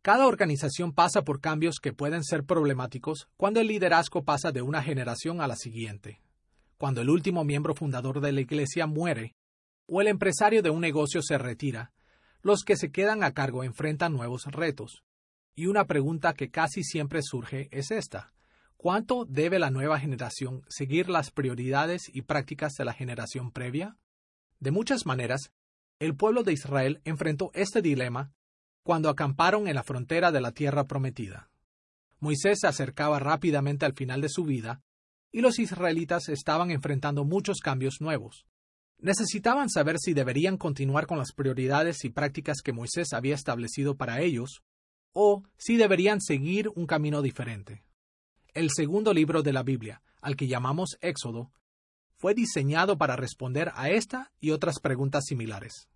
Cada organización pasa por cambios que pueden ser problemáticos cuando el liderazgo pasa de una generación a la siguiente, cuando el último miembro fundador de la iglesia muere o el empresario de un negocio se retira. Los que se quedan a cargo enfrentan nuevos retos. Y una pregunta que casi siempre surge es esta: ¿cuánto debe la nueva generación seguir las prioridades y prácticas de la generación previa? De muchas maneras, el pueblo de Israel enfrentó este dilema cuando acamparon en la frontera de la tierra prometida. Moisés se acercaba rápidamente al final de su vida y los israelitas estaban enfrentando muchos cambios nuevos. Necesitaban saber si deberían continuar con las prioridades y prácticas que Moisés había establecido para ellos o si deberían seguir un camino diferente. El segundo libro de la Biblia, al que llamamos Éxodo, fue diseñado para responder a esta y otras preguntas similares.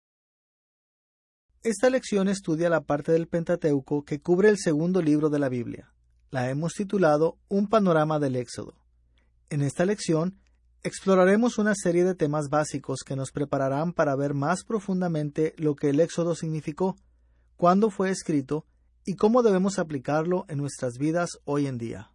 Esta lección estudia la parte del Pentateuco que cubre el segundo libro de la Biblia. La hemos titulado Un panorama del Éxodo. En esta lección, exploraremos una serie de temas básicos que nos prepararán para ver más profundamente lo que el Éxodo significó, cuándo fue escrito y cómo debemos aplicarlo en nuestras vidas hoy en día.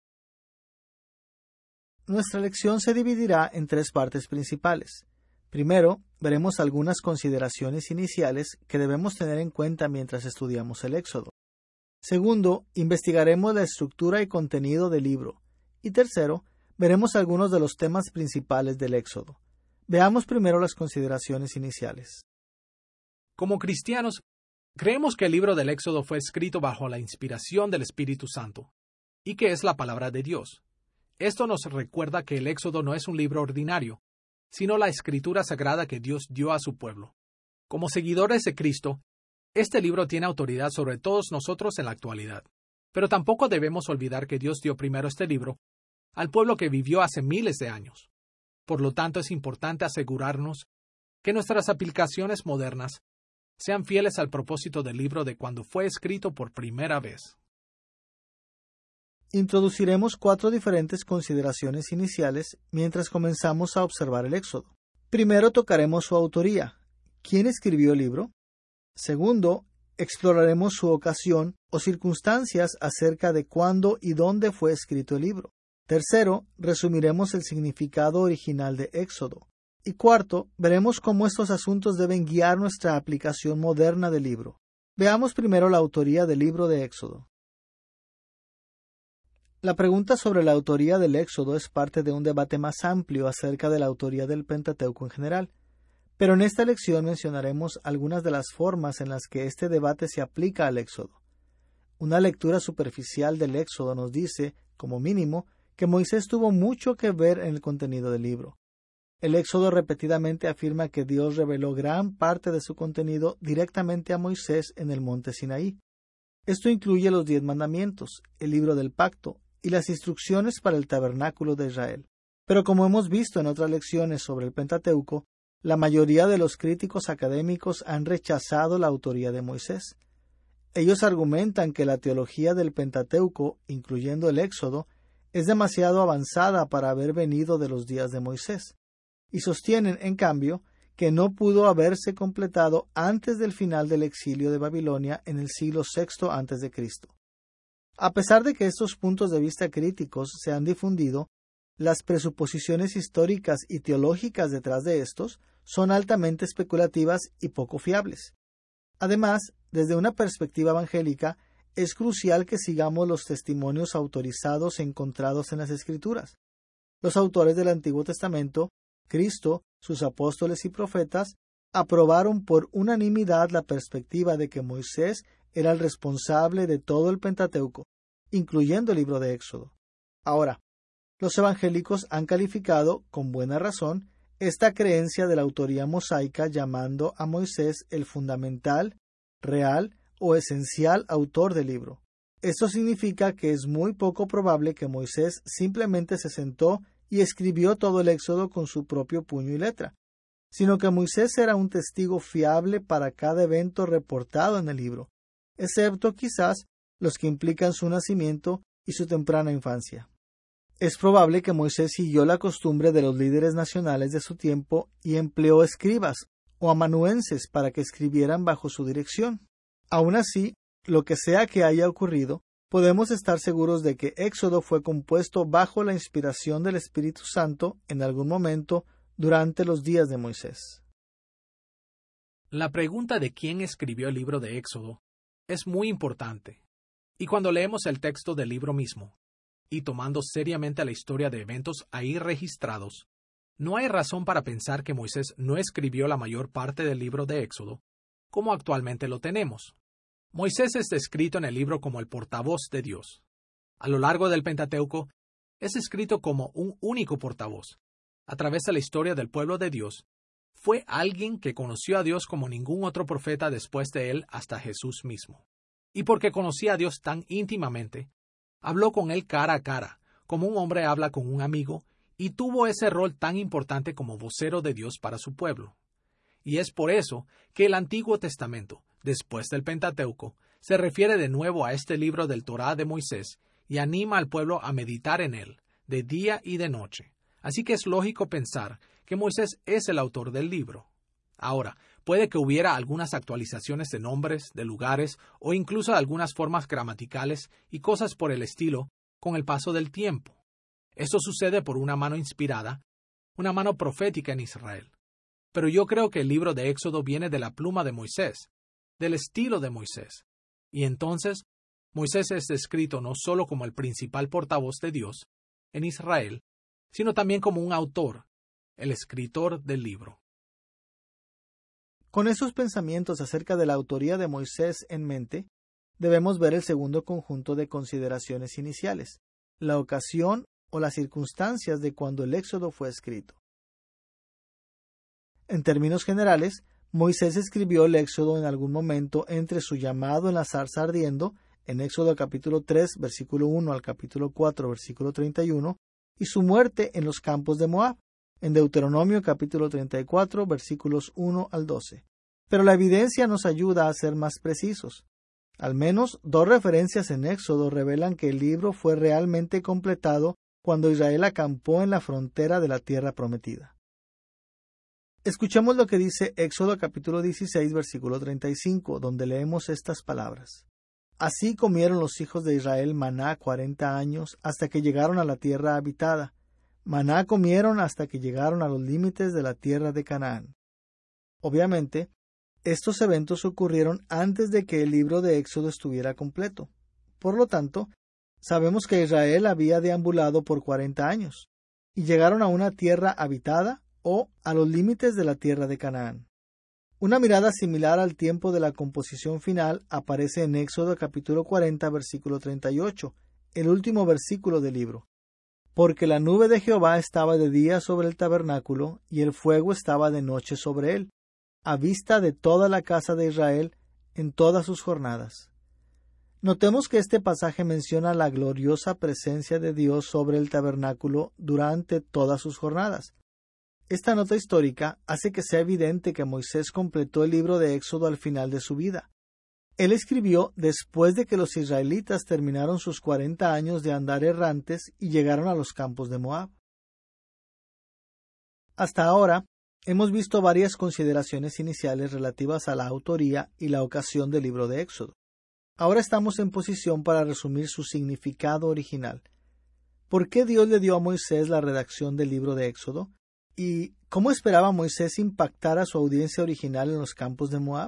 Nuestra lección se dividirá en tres partes principales. Primero, veremos algunas consideraciones iniciales que debemos tener en cuenta mientras estudiamos el Éxodo. Segundo, investigaremos la estructura y contenido del libro. Y tercero, veremos algunos de los temas principales del Éxodo. Veamos primero las consideraciones iniciales. Como cristianos, creemos que el libro del Éxodo fue escrito bajo la inspiración del Espíritu Santo y que es la palabra de Dios. Esto nos recuerda que el Éxodo no es un libro ordinario, sino la escritura sagrada que Dios dio a su pueblo. Como seguidores de Cristo, este libro tiene autoridad sobre todos nosotros en la actualidad. Pero tampoco debemos olvidar que Dios dio primero este libro al pueblo que vivió hace miles de años. Por lo tanto, es importante asegurarnos que nuestras aplicaciones modernas sean fieles al propósito del libro de cuando fue escrito por primera vez. Introduciremos 4 diferentes consideraciones iniciales mientras comenzamos a observar el Éxodo. Primero tocaremos su autoría. ¿Quién escribió el libro? Segundo, exploraremos su ocasión o circunstancias acerca de cuándo y dónde fue escrito el libro. Tercero, resumiremos el significado original de Éxodo. Y cuarto, veremos cómo estos asuntos deben guiar nuestra aplicación moderna del libro. Veamos primero la autoría del libro de Éxodo. La pregunta sobre la autoría del Éxodo es parte de un debate más amplio acerca de la autoría del Pentateuco en general, pero en esta lección mencionaremos algunas de las formas en las que este debate se aplica al Éxodo. Una lectura superficial del Éxodo nos dice, como mínimo, que Moisés tuvo mucho que ver en el contenido del libro. El Éxodo repetidamente afirma que Dios reveló gran parte de su contenido directamente a Moisés en el monte Sinaí. Esto incluye los 10 mandamientos, el libro del pacto y las instrucciones para el tabernáculo de Israel. Pero como hemos visto en otras lecciones sobre el Pentateuco, la mayoría de los críticos académicos han rechazado la autoría de Moisés. Ellos argumentan que la teología del Pentateuco, incluyendo el Éxodo, es demasiado avanzada para haber venido de los días de Moisés, y sostienen, en cambio, que no pudo haberse completado antes del final del exilio de Babilonia en el siglo VI a.C. A pesar de que estos puntos de vista críticos se han difundido, las presuposiciones históricas y teológicas detrás de estos son altamente especulativas y poco fiables. Además, desde una perspectiva evangélica, es crucial que sigamos los testimonios autorizados encontrados en las Escrituras. Los autores del Antiguo Testamento, Cristo, sus apóstoles y profetas, aprobaron por unanimidad la perspectiva de que Moisés era el responsable de todo el Pentateuco, incluyendo el libro de Éxodo. Ahora, los evangélicos han calificado, con buena razón, esta creencia de la autoría mosaica llamando a Moisés el fundamental, real o esencial autor del libro. Esto significa que es muy poco probable que Moisés simplemente se sentó y escribió todo el Éxodo con su propio puño y letra, sino que Moisés era un testigo fiable para cada evento reportado en el libro, excepto quizás los que implican su nacimiento y su temprana infancia. Es probable que Moisés siguió la costumbre de los líderes nacionales de su tiempo y empleó escribas o amanuenses para que escribieran bajo su dirección. Aún así, lo que sea que haya ocurrido, podemos estar seguros de que Éxodo fue compuesto bajo la inspiración del Espíritu Santo en algún momento durante los días de Moisés. La pregunta de quién escribió el libro de Éxodo es muy importante, y cuando leemos el texto del libro mismo, y tomando seriamente la historia de eventos ahí registrados, no hay razón para pensar que Moisés no escribió la mayor parte del libro de Éxodo, como actualmente lo tenemos. Moisés es descrito en el libro como el portavoz de Dios. A lo largo del Pentateuco, es escrito como un único portavoz. A través de la historia del pueblo de Dios, fue alguien que conoció a Dios como ningún otro profeta después de él hasta Jesús mismo. Y porque conocía a Dios tan íntimamente, habló con él cara a cara, como un hombre habla con un amigo, y tuvo ese rol tan importante como vocero de Dios para su pueblo. Y es por eso que el Antiguo Testamento, después del Pentateuco, se refiere de nuevo a este libro del Torá de Moisés y anima al pueblo a meditar en él, de día y de noche. Así que es lógico pensar que Moisés es el autor del libro. Ahora, puede que hubiera algunas actualizaciones de nombres, de lugares o incluso de algunas formas gramaticales y cosas por el estilo con el paso del tiempo. Esto sucede por una mano inspirada, una mano profética en Israel. Pero yo creo que el libro de Éxodo viene de la pluma de Moisés, del estilo de Moisés. Y entonces, Moisés es descrito no solo como el principal portavoz de Dios en Israel, sino también como un autor, el escritor del libro. Con esos pensamientos acerca de la autoría de Moisés en mente, debemos ver el segundo conjunto de consideraciones iniciales, la ocasión o las circunstancias de cuando el Éxodo fue escrito. En términos generales, Moisés escribió el Éxodo en algún momento entre su llamado en la zarza ardiendo, en Éxodo capítulo 3, versículo 1 al capítulo 4, versículo 31, y su muerte en los campos de Moab, en Deuteronomio capítulo 34, versículos 1 al 12. Pero la evidencia nos ayuda a ser más precisos. Al menos 2 referencias en Éxodo revelan que el libro fue realmente completado cuando Israel acampó en la frontera de la tierra prometida. Escuchemos lo que dice Éxodo capítulo 16, versículo 35, donde leemos estas palabras. Así comieron los hijos de Israel maná 40 años hasta que llegaron a la tierra habitada. Maná comieron hasta que llegaron a los límites de la tierra de Canaán. Obviamente, estos eventos ocurrieron antes de que el libro de Éxodo estuviera completo. Por lo tanto, sabemos que Israel había deambulado por 40 años y llegaron a una tierra habitada o a los límites de la tierra de Canaán. Una mirada similar al tiempo de la composición final aparece en Éxodo capítulo 40, versículo 38, el último versículo del libro. Porque la nube de Jehová estaba de día sobre el tabernáculo, y el fuego estaba de noche sobre él, a vista de toda la casa de Israel en todas sus jornadas. Notemos que este pasaje menciona la gloriosa presencia de Dios sobre el tabernáculo durante todas sus jornadas. Esta nota histórica hace que sea evidente que Moisés completó el libro de Éxodo al final de su vida. Él escribió después de que los israelitas terminaron sus 40 años de andar errantes y llegaron a los campos de Moab. Hasta ahora, hemos visto varias consideraciones iniciales relativas a la autoría y la ocasión del libro de Éxodo. Ahora estamos en posición para resumir su significado original. ¿Por qué Dios le dio a Moisés la redacción del libro de Éxodo? ¿Y cómo esperaba Moisés impactar a su audiencia original en los campos de Moab?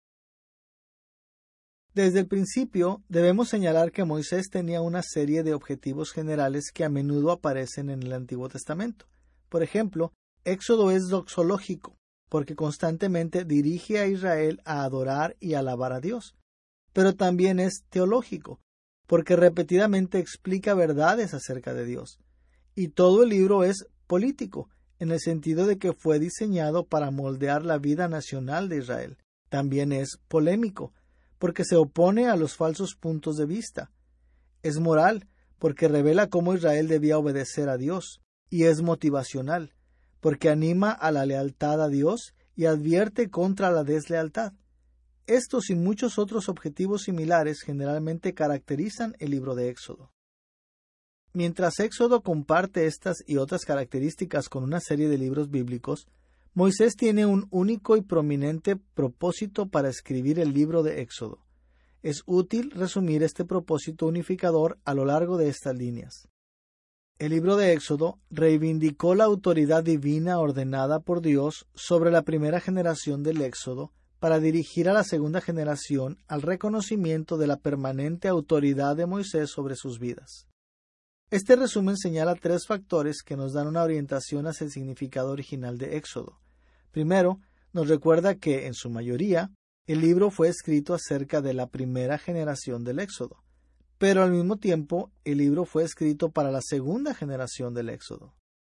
Desde el principio, debemos señalar que Moisés tenía una serie de objetivos generales que a menudo aparecen en el Antiguo Testamento. Por ejemplo, Éxodo es doxológico, porque constantemente dirige a Israel a adorar y alabar a Dios. Pero también es teológico, porque repetidamente explica verdades acerca de Dios. Y todo el libro es político, en el sentido de que fue diseñado para moldear la vida nacional de Israel. También es polémico, porque se opone a los falsos puntos de vista. Es moral, porque revela cómo Israel debía obedecer a Dios. Y es motivacional, porque anima a la lealtad a Dios y advierte contra la deslealtad. Estos y muchos otros objetivos similares generalmente caracterizan el libro de Éxodo. Mientras Éxodo comparte estas y otras características con una serie de libros bíblicos, Moisés tiene un único y prominente propósito para escribir el libro de Éxodo. es útil resumir este propósito unificador a lo largo de estas líneas. El libro de Éxodo reivindicó la autoridad divina ordenada por Dios sobre la primera generación del Éxodo para dirigir a la segunda generación al reconocimiento de la permanente autoridad de Moisés sobre sus vidas. Este resumen señala 3 factores que nos dan una orientación hacia el significado original de Éxodo. Primero, nos recuerda que, en su mayoría, el libro fue escrito acerca de la primera generación del Éxodo, pero al mismo tiempo el libro fue escrito para la segunda generación del Éxodo.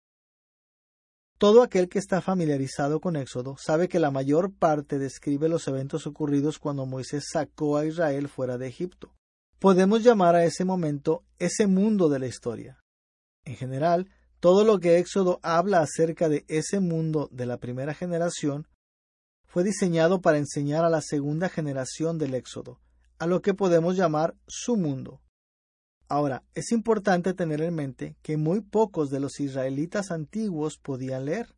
Todo aquel que está familiarizado con Éxodo sabe que la mayor parte describe los eventos ocurridos cuando Moisés sacó a Israel fuera de Egipto. Podemos llamar a ese momento ese mundo de la historia. En general, todo lo que Éxodo habla acerca de ese mundo de la primera generación fue diseñado para enseñar a la segunda generación del Éxodo, a lo que podemos llamar su mundo. Ahora, es importante tener en mente que muy pocos de los israelitas antiguos podían leer.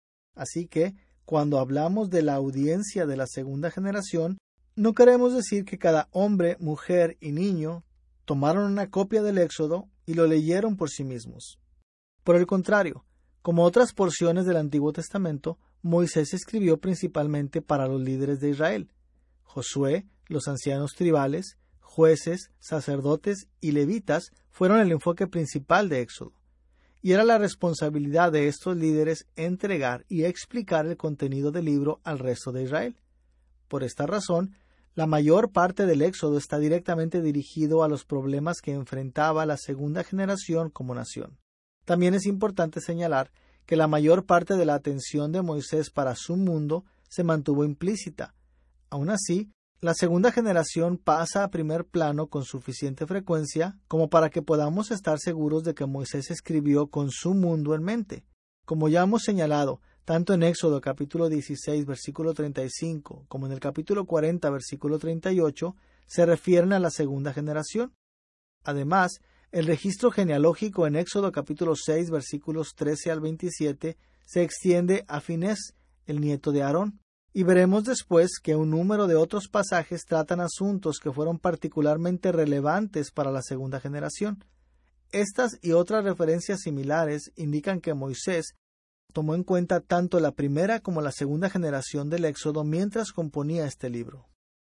Así que, cuando hablamos de la audiencia de la segunda generación, no queremos decir que cada hombre, mujer y niño tomaron una copia del Éxodo y lo leyeron por sí mismos. Por el contrario, como otras porciones del Antiguo Testamento, Moisés escribió principalmente para los líderes de Israel. Josué, los ancianos tribales, jueces, sacerdotes y levitas fueron el enfoque principal de Éxodo, y era la responsabilidad de estos líderes entregar y explicar el contenido del libro al resto de Israel. Por esta razón, la mayor parte del Éxodo está directamente dirigido a los problemas que enfrentaba la segunda generación como nación. También es importante señalar que la mayor parte de la atención de Moisés para su mundo se mantuvo implícita. Aún así, la segunda generación pasa a primer plano con suficiente frecuencia como para que podamos estar seguros de que Moisés escribió con su mundo en mente. Como ya hemos señalado, tanto en Éxodo capítulo 16 versículo 35 como en el capítulo 40 versículo 38 se refieren a la segunda generación. Además, el registro genealógico en Éxodo capítulo 6 versículos 13 al 27 se extiende a Finés, el nieto de Aarón, y veremos después que un número de otros pasajes tratan asuntos que fueron particularmente relevantes para la segunda generación. Estas y otras referencias similares indican que Moisés tomó en cuenta tanto la primera como la segunda generación del Éxodo mientras componía este libro.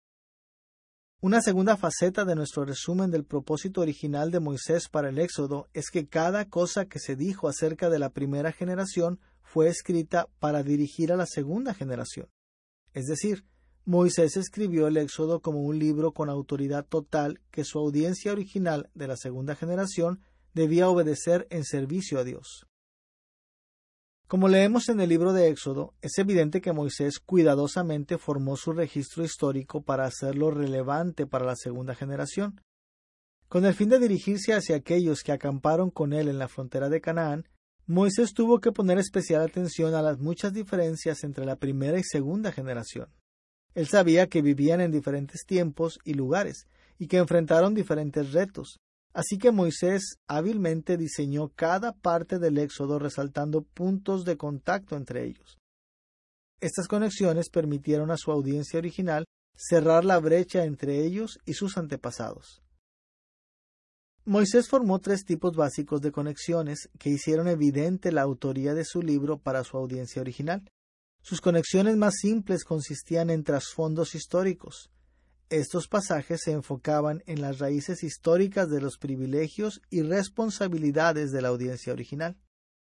Una segunda faceta de nuestro resumen del propósito original de Moisés para el Éxodo es que cada cosa que se dijo acerca de la primera generación fue escrita para dirigir a la segunda generación. Es decir, Moisés escribió el Éxodo como un libro con autoridad total que su audiencia original de la segunda generación debía obedecer en servicio a Dios. Como leemos en el libro de Éxodo, es evidente que Moisés cuidadosamente formó su registro histórico para hacerlo relevante para la segunda generación. Con el fin de dirigirse hacia aquellos que acamparon con él en la frontera de Canaán, Moisés tuvo que poner especial atención a las muchas diferencias entre la primera y segunda generación. Él sabía que vivían en diferentes tiempos y lugares, y que enfrentaron diferentes retos. Así que Moisés hábilmente diseñó cada parte del Éxodo resaltando puntos de contacto entre ellos. Estas conexiones permitieron a su audiencia original cerrar la brecha entre ellos y sus antepasados. Moisés formó 3 tipos básicos de conexiones que hicieron evidente la autoría de su libro para su audiencia original. Sus conexiones más simples consistían en trasfondos históricos. Estos pasajes se enfocaban en las raíces históricas de los privilegios y responsabilidades de la audiencia original.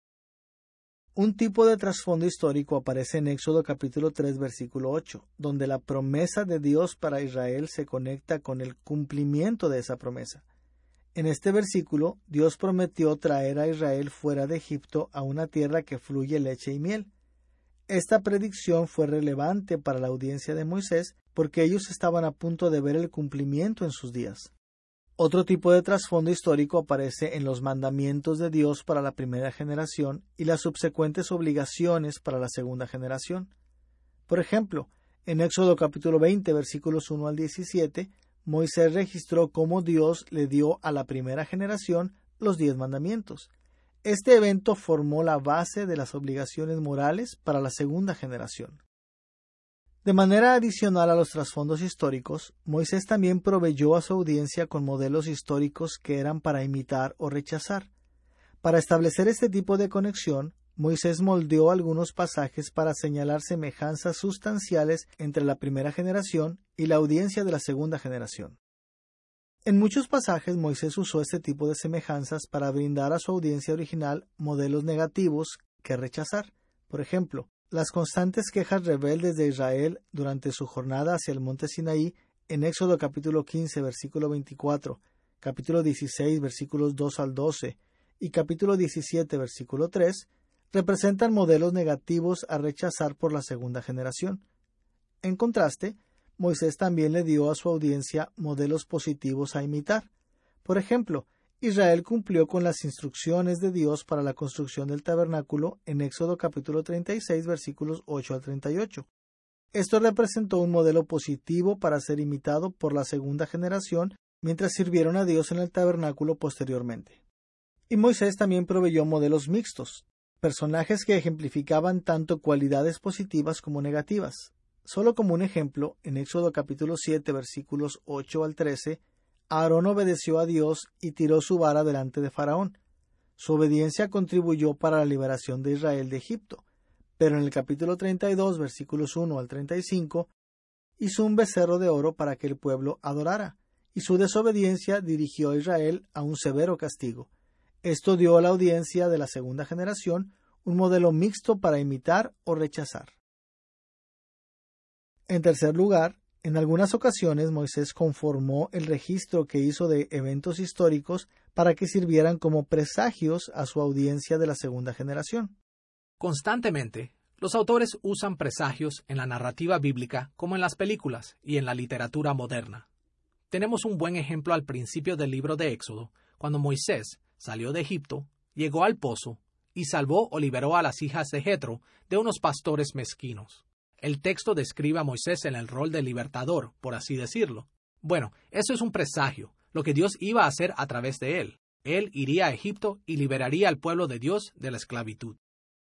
Un tipo de trasfondo histórico aparece en Éxodo capítulo 3 versículo 8, donde la promesa de Dios para Israel se conecta con el cumplimiento de esa promesa. En este versículo, Dios prometió traer a Israel fuera de Egipto a una tierra que fluye leche y miel. Esta predicción fue relevante para la audiencia de Moisés porque ellos estaban a punto de ver el cumplimiento en sus días. Otro tipo de trasfondo histórico aparece en los mandamientos de Dios para la primera generación y las subsecuentes obligaciones para la segunda generación. Por ejemplo, en Éxodo capítulo 20 versículos 1 al 17, Moisés registró cómo Dios le dio a la primera generación los 10 mandamientos. Este evento formó la base de las obligaciones morales para la segunda generación. De manera adicional a los trasfondos históricos, Moisés también proveyó a su audiencia con modelos históricos que eran para imitar o rechazar. Para establecer este tipo de conexión, Moisés moldeó algunos pasajes para señalar semejanzas sustanciales entre la primera generación y la audiencia de la segunda generación. En muchos pasajes Moisés usó este tipo de semejanzas para brindar a su audiencia original modelos negativos que rechazar. Por ejemplo, las constantes quejas rebeldes de Israel durante su jornada hacia el monte Sinaí en Éxodo capítulo 15, versículo 24, capítulo 16, versículos 2 al 12 y capítulo 17, versículo 3, representan modelos negativos a rechazar por la segunda generación. En contraste, Moisés también le dio a su audiencia modelos positivos a imitar. Por ejemplo, Israel cumplió con las instrucciones de Dios para la construcción del tabernáculo en Éxodo capítulo 36, versículos 8 al 38. Esto representó un modelo positivo para ser imitado por la segunda generación mientras sirvieron a Dios en el tabernáculo posteriormente. Y Moisés también proveyó modelos mixtos, personajes que ejemplificaban tanto cualidades positivas como negativas. Solo como un ejemplo, en Éxodo capítulo 7, versículos 8 al 13, Aarón obedeció a Dios y tiró su vara delante de Faraón. Su obediencia contribuyó para la liberación de Israel de Egipto, pero en el capítulo 32, versículos 1 al 35, hizo un becerro de oro para que el pueblo adorara, y su desobediencia dirigió a Israel a un severo castigo. Esto dio a la audiencia de la segunda generación un modelo mixto para imitar o rechazar. En tercer lugar, en algunas ocasiones Moisés conformó el registro que hizo de eventos históricos para que sirvieran como presagios a su audiencia de la segunda generación. Constantemente, los autores usan presagios en la narrativa bíblica como en las películas y en la literatura moderna. Tenemos un buen ejemplo al principio del libro de Éxodo, cuando Moisés salió de Egipto, llegó al pozo y salvó o liberó a las hijas de Jetro de unos pastores mezquinos. El texto describe a Moisés en el rol de libertador, por así decirlo. Bueno, eso es un presagio, lo que Dios iba a hacer a través de él. Él iría a Egipto y liberaría al pueblo de Dios de la esclavitud.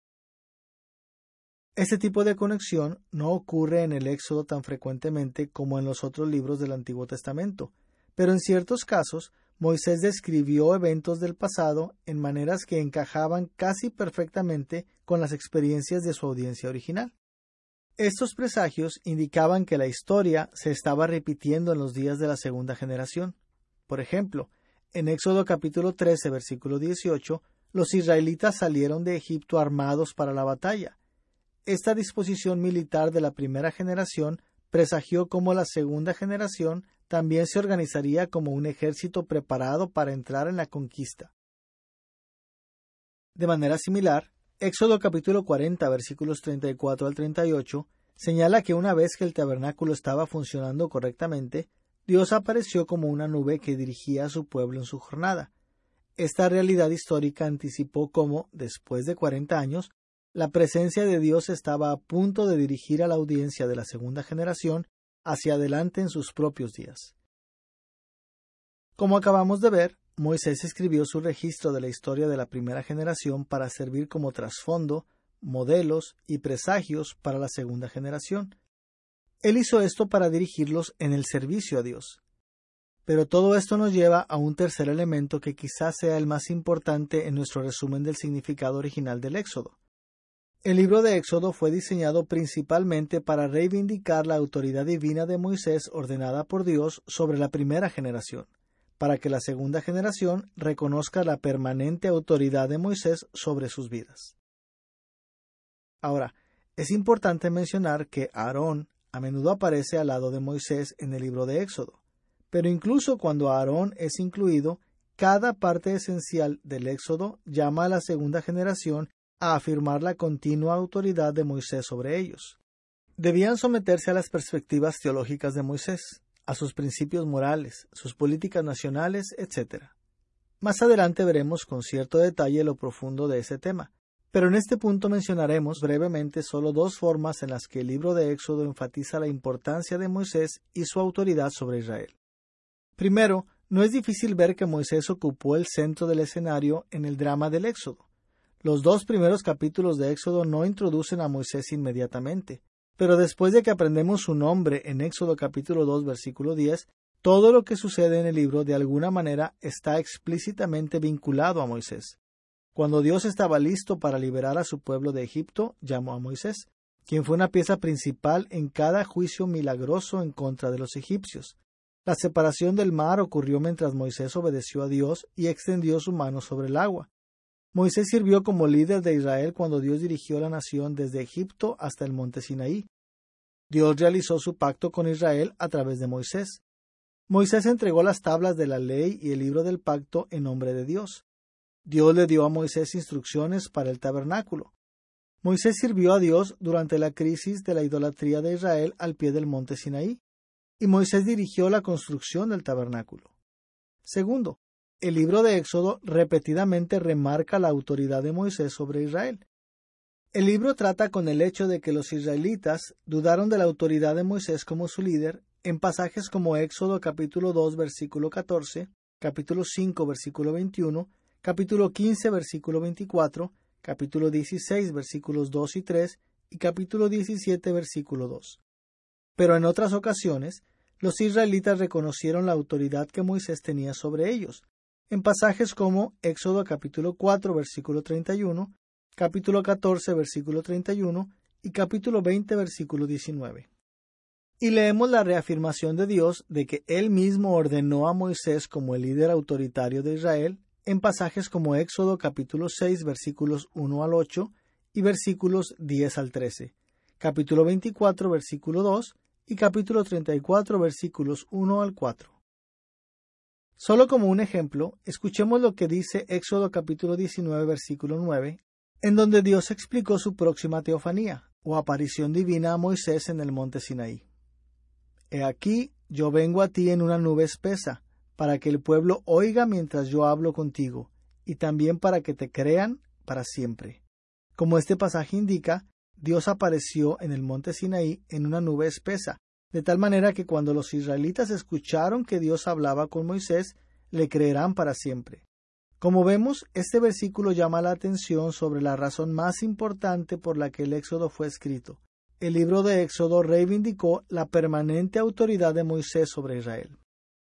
Este tipo de conexión no ocurre en el Éxodo tan frecuentemente como en los otros libros del Antiguo Testamento, pero en ciertos casos Moisés describió eventos del pasado en maneras que encajaban casi perfectamente con las experiencias de su audiencia original. Estos presagios indicaban que la historia se estaba repitiendo en los días de la segunda generación. Por ejemplo, en Éxodo capítulo 13, versículo 18, los israelitas salieron de Egipto armados para la batalla. Esta disposición militar de la primera generación presagió cómo la segunda generación también se organizaría como un ejército preparado para entrar en la conquista. De manera similar, Éxodo capítulo 40, versículos 34 al 38, señala que una vez que el tabernáculo estaba funcionando correctamente, Dios apareció como una nube que dirigía a su pueblo en su jornada. Esta realidad histórica anticipó cómo, después de 40 años, la presencia de Dios estaba a punto de dirigir a la audiencia de la segunda generación hacia adelante en sus propios días. Como acabamos de ver, Moisés escribió su registro de la historia de la primera generación para servir como trasfondo, modelos y presagios para la segunda generación. Él hizo esto para dirigirlos en el servicio a Dios. Pero todo esto nos lleva a un tercer elemento que quizás sea el más importante en nuestro resumen del significado original del Éxodo. El libro de Éxodo fue diseñado principalmente para reivindicar la autoridad divina de Moisés ordenada por Dios sobre la primera generación, para que la segunda generación reconozca la permanente autoridad de Moisés sobre sus vidas. Ahora, es importante mencionar que Aarón a menudo aparece al lado de Moisés en el libro de Éxodo, pero incluso cuando Aarón es incluido, cada parte esencial del Éxodo llama a la segunda generación a afirmar la continua autoridad de Moisés sobre ellos. Debían someterse a las perspectivas teológicas de Moisés, a sus principios morales, sus políticas nacionales, etc. Más adelante veremos con cierto detalle lo profundo de ese tema, pero en este punto mencionaremos brevemente solo dos formas en las que el libro de Éxodo enfatiza la importancia de Moisés y su autoridad sobre Israel. Primero, no es difícil ver que Moisés ocupó el centro del escenario en el drama del Éxodo. Los dos primeros capítulos de Éxodo no introducen a Moisés inmediatamente, Pero después de que aprendemos su nombre en Éxodo capítulo 2, versículo 10, todo lo que sucede en el libro de alguna manera está explícitamente vinculado a Moisés. Cuando Dios estaba listo para liberar a su pueblo de Egipto, llamó a Moisés, quien fue una pieza principal en cada juicio milagroso en contra de los egipcios. La separación del mar ocurrió mientras Moisés obedeció a Dios y extendió su mano sobre el agua. Moisés sirvió como líder de Israel cuando Dios dirigió a la nación desde Egipto hasta el monte Sinaí. Dios realizó su pacto con Israel a través de Moisés. Moisés entregó las tablas de la ley y el libro del pacto en nombre de Dios. Dios le dio a Moisés instrucciones para el tabernáculo. Moisés sirvió a Dios durante la crisis de la idolatría de Israel al pie del monte Sinaí, y Moisés dirigió la construcción del tabernáculo. Segundo, el libro de Éxodo repetidamente remarca la autoridad de Moisés sobre Israel. El libro trata con el hecho de que los israelitas dudaron de la autoridad de Moisés como su líder en pasajes como Éxodo capítulo 2 versículo 14, capítulo 5 versículo 21, capítulo 15 versículo 24, capítulo 16 versículos 2 y 3 y capítulo 17 versículo 2. Pero en otras ocasiones, los israelitas reconocieron la autoridad que Moisés tenía sobre ellos, en pasajes como Éxodo capítulo 4 versículo 31, capítulo 14 versículo 31 y capítulo 20 versículo 19. Y leemos la reafirmación de Dios de que Él mismo ordenó a Moisés como el líder autoritario de Israel en pasajes como Éxodo capítulo 6 versículos 1 al 8 y versículos 10 al 13, capítulo 24 versículo 2 y capítulo 34 versículos 1 al 4. Solo como un ejemplo, escuchemos lo que dice Éxodo capítulo 19 versículo 9, en donde Dios explicó su próxima teofanía, o aparición divina a Moisés en el monte Sinaí. He aquí, yo vengo a ti en una nube espesa, para que el pueblo oiga mientras yo hablo contigo, y también para que te crean para siempre. Como este pasaje indica, Dios apareció en el monte Sinaí en una nube espesa, de tal manera que cuando los israelitas escucharon que Dios hablaba con Moisés, le creerán para siempre. Como vemos, este versículo llama la atención sobre la razón más importante por la que el Éxodo fue escrito. El libro de Éxodo reivindicó la permanente autoridad de Moisés sobre Israel.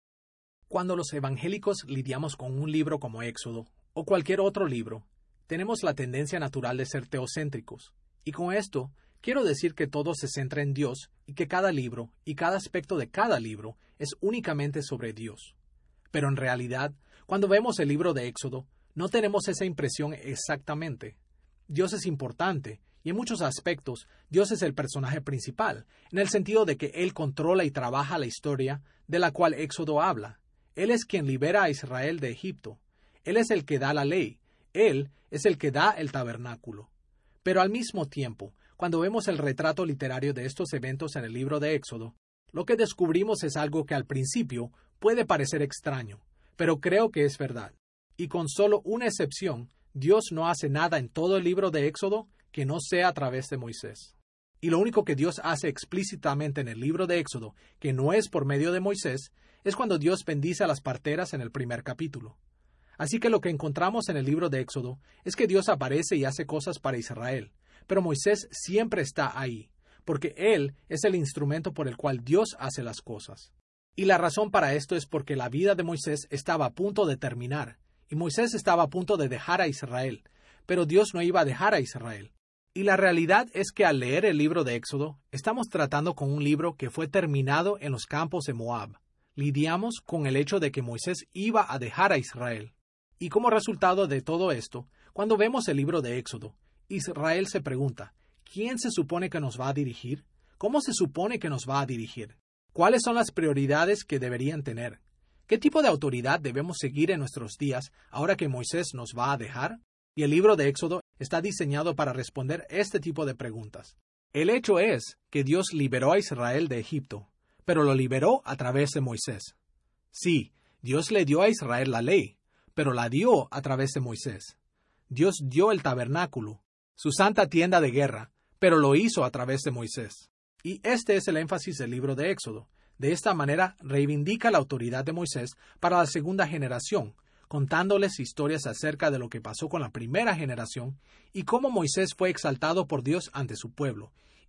Cuando los evangélicos lidiamos con un libro como Éxodo, o cualquier otro libro, tenemos la tendencia natural de ser teocéntricos. Y con esto, quiero decir que todo se centra en Dios y que cada libro y cada aspecto de cada libro es únicamente sobre Dios. Pero en realidad, cuando vemos el libro de Éxodo, no tenemos esa impresión exactamente. Dios es importante, y en muchos aspectos, Dios es el personaje principal, en el sentido de que Él controla y trabaja la historia de la cual Éxodo habla. Él es quien libera a Israel de Egipto. Él es el que da la ley. Él es el que da el tabernáculo. Pero al mismo tiempo, cuando vemos el retrato literario de estos eventos en el libro de Éxodo, lo que descubrimos es algo que al principio puede parecer extraño, pero creo que es verdad. Y con solo una excepción, Dios no hace nada en todo el libro de Éxodo que no sea a través de Moisés. Y lo único que Dios hace explícitamente en el libro de Éxodo, que no es por medio de Moisés, es cuando Dios bendice a las parteras en el primer capítulo. Así que lo que encontramos en el libro de Éxodo es que Dios aparece y hace cosas para Israel, pero Moisés siempre está ahí, porque él es el instrumento por el cual Dios hace las cosas. Y la razón para esto es porque la vida de Moisés estaba a punto de terminar, y Moisés estaba a punto de dejar a Israel, pero Dios no iba a dejar a Israel. Y la realidad es que al leer el libro de Éxodo, estamos tratando con un libro que fue terminado en los campos de Moab. Lidiamos con el hecho de que Moisés iba a dejar a Israel. Y como resultado de todo esto, cuando vemos el libro de Éxodo, Israel se pregunta, ¿quién se supone que nos va a dirigir? ¿Cómo se supone que nos va a dirigir? ¿Cuáles son las prioridades que deberían tener? ¿Qué tipo de autoridad debemos seguir en nuestros días ahora que Moisés nos va a dejar? Y el libro de Éxodo está diseñado para responder este tipo de preguntas. El hecho es que Dios liberó a Israel de Egipto, pero lo liberó a través de Moisés. Sí, Dios le dio a Israel la ley, pero la dio a través de Moisés. Dios dio el tabernáculo, su santa tienda de guerra, pero lo hizo a través de Moisés. Y este es el énfasis del libro de Éxodo. De esta manera reivindica la autoridad de Moisés para la segunda generación, contándoles historias acerca de lo que pasó con la primera generación y cómo Moisés fue exaltado por Dios ante su pueblo,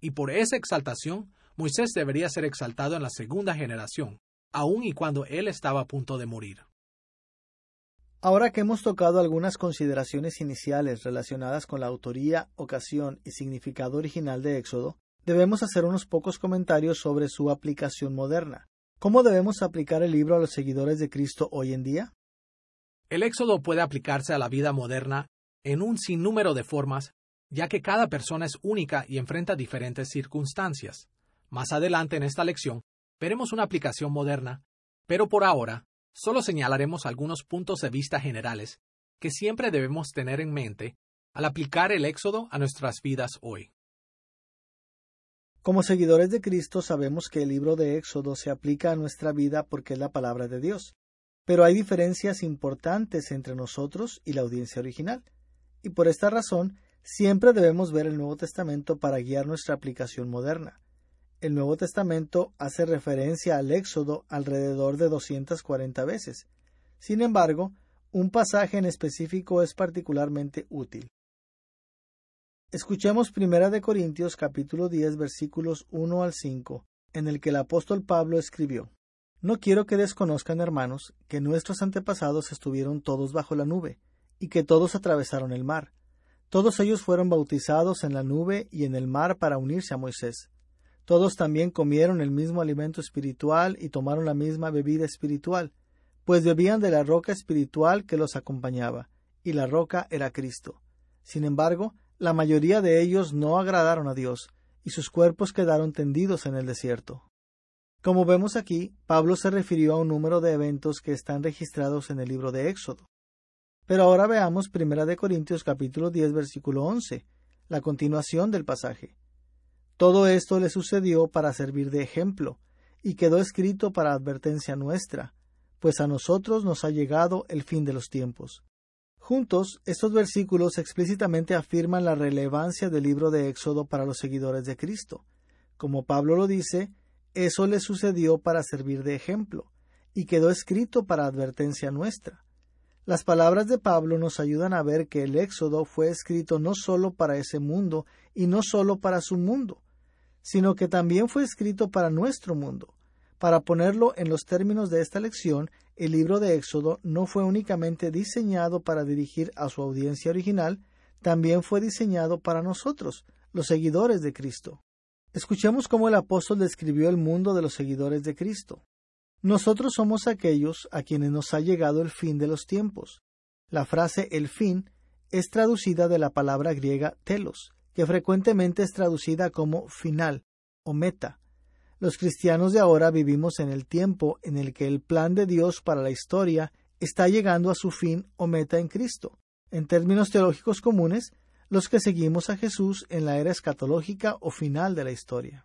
y por esa exaltación, Moisés debería ser exaltado en la segunda generación, aun y cuando él estaba a punto de morir. Ahora que hemos tocado algunas consideraciones iniciales relacionadas con la autoría, ocasión y significado original de Éxodo, debemos hacer unos pocos comentarios sobre su aplicación moderna. ¿Cómo debemos aplicar el libro a los seguidores de Cristo hoy en día? El Éxodo puede aplicarse a la vida moderna en un sinnúmero de formas, ya que cada persona es única y enfrenta diferentes circunstancias. Más adelante en esta lección veremos una aplicación moderna, pero por ahora solo señalaremos algunos puntos de vista generales que siempre debemos tener en mente al aplicar el Éxodo a nuestras vidas hoy. Como seguidores de Cristo sabemos que el libro de Éxodo se aplica a nuestra vida porque es la palabra de Dios, pero hay diferencias importantes entre nosotros y la audiencia original, y por esta razón siempre debemos ver el Nuevo Testamento para guiar nuestra aplicación moderna. El Nuevo Testamento hace referencia al Éxodo alrededor de 240 veces. Sin embargo, un pasaje en específico es particularmente útil. Escuchemos 1 Corintios capítulo 10 versículos 1 al 5, en el que el apóstol Pablo escribió: No quiero que desconozcan, hermanos, que nuestros antepasados estuvieron todos bajo la nube, y que todos atravesaron el mar. Todos ellos fueron bautizados en la nube y en el mar para unirse a Moisés. Todos también comieron el mismo alimento espiritual y tomaron la misma bebida espiritual, pues bebían de la roca espiritual que los acompañaba, y la roca era Cristo. Sin embargo, la mayoría de ellos no agradaron a Dios, y sus cuerpos quedaron tendidos en el desierto. Como vemos aquí, Pablo se refirió a un número de eventos que están registrados en el libro de Éxodo. Pero ahora veamos 1 Corintios capítulo 10 versículo 11, la continuación del pasaje. Todo esto le sucedió para servir de ejemplo, y quedó escrito para advertencia nuestra, pues a nosotros nos ha llegado el fin de los tiempos. Juntos, estos versículos explícitamente afirman la relevancia del libro de Éxodo para los seguidores de Cristo. Como Pablo lo dice, eso le sucedió para servir de ejemplo, y quedó escrito para advertencia nuestra. Las palabras de Pablo nos ayudan a ver que el Éxodo fue escrito no solo para ese mundo y no solo para su mundo, sino que también fue escrito para nuestro mundo. Para ponerlo en los términos de esta lección, el libro de Éxodo no fue únicamente diseñado para dirigir a su audiencia original, también fue diseñado para nosotros, los seguidores de Cristo. Escuchemos cómo el apóstol describió el mundo de los seguidores de Cristo. Nosotros somos aquellos a quienes nos ha llegado el fin de los tiempos. La frase el fin es traducida de la palabra griega telos, que frecuentemente es traducida como final o meta. Los cristianos de ahora vivimos en el tiempo en el que el plan de Dios para la historia está llegando a su fin o meta en Cristo. En términos teológicos comunes, los que seguimos a Jesús en la era escatológica o final de la historia.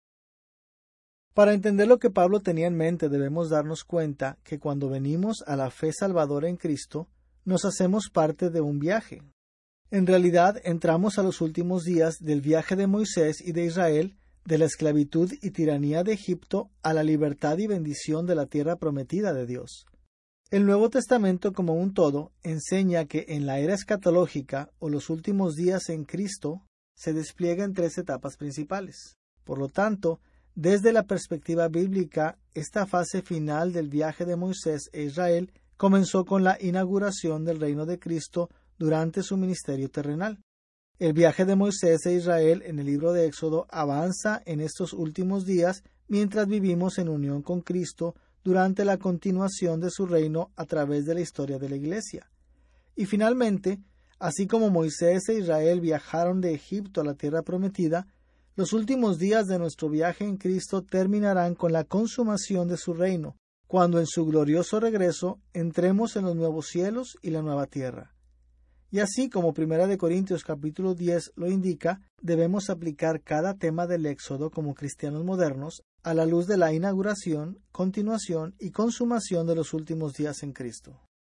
Para entender lo que Pablo tenía en mente, debemos darnos cuenta que cuando venimos a la fe salvadora en Cristo, nos hacemos parte de un viaje. En realidad, entramos a los últimos días del viaje de Moisés y de Israel, de la esclavitud y tiranía de Egipto a la libertad y bendición de la tierra prometida de Dios. El Nuevo Testamento como un todo enseña que en la era escatológica o los últimos días en Cristo se despliega en 3 etapas principales. Por lo tanto, desde la perspectiva bíblica, esta fase final del viaje de Moisés e Israel comenzó con la inauguración del reino de Cristo durante su ministerio terrenal. El viaje de Moisés e Israel en el libro de Éxodo avanza en estos últimos días mientras vivimos en unión con Cristo durante la continuación de su reino a través de la historia de la Iglesia. Y finalmente, así como Moisés e Israel viajaron de Egipto a la tierra prometida, los últimos días de nuestro viaje en Cristo terminarán con la consumación de su reino, cuando en su glorioso regreso entremos en los nuevos cielos y la nueva tierra. Y así como 1 Corintios capítulo 10 lo indica, debemos aplicar cada tema del Éxodo como cristianos modernos a la luz de la inauguración, continuación y consumación de los últimos días en Cristo.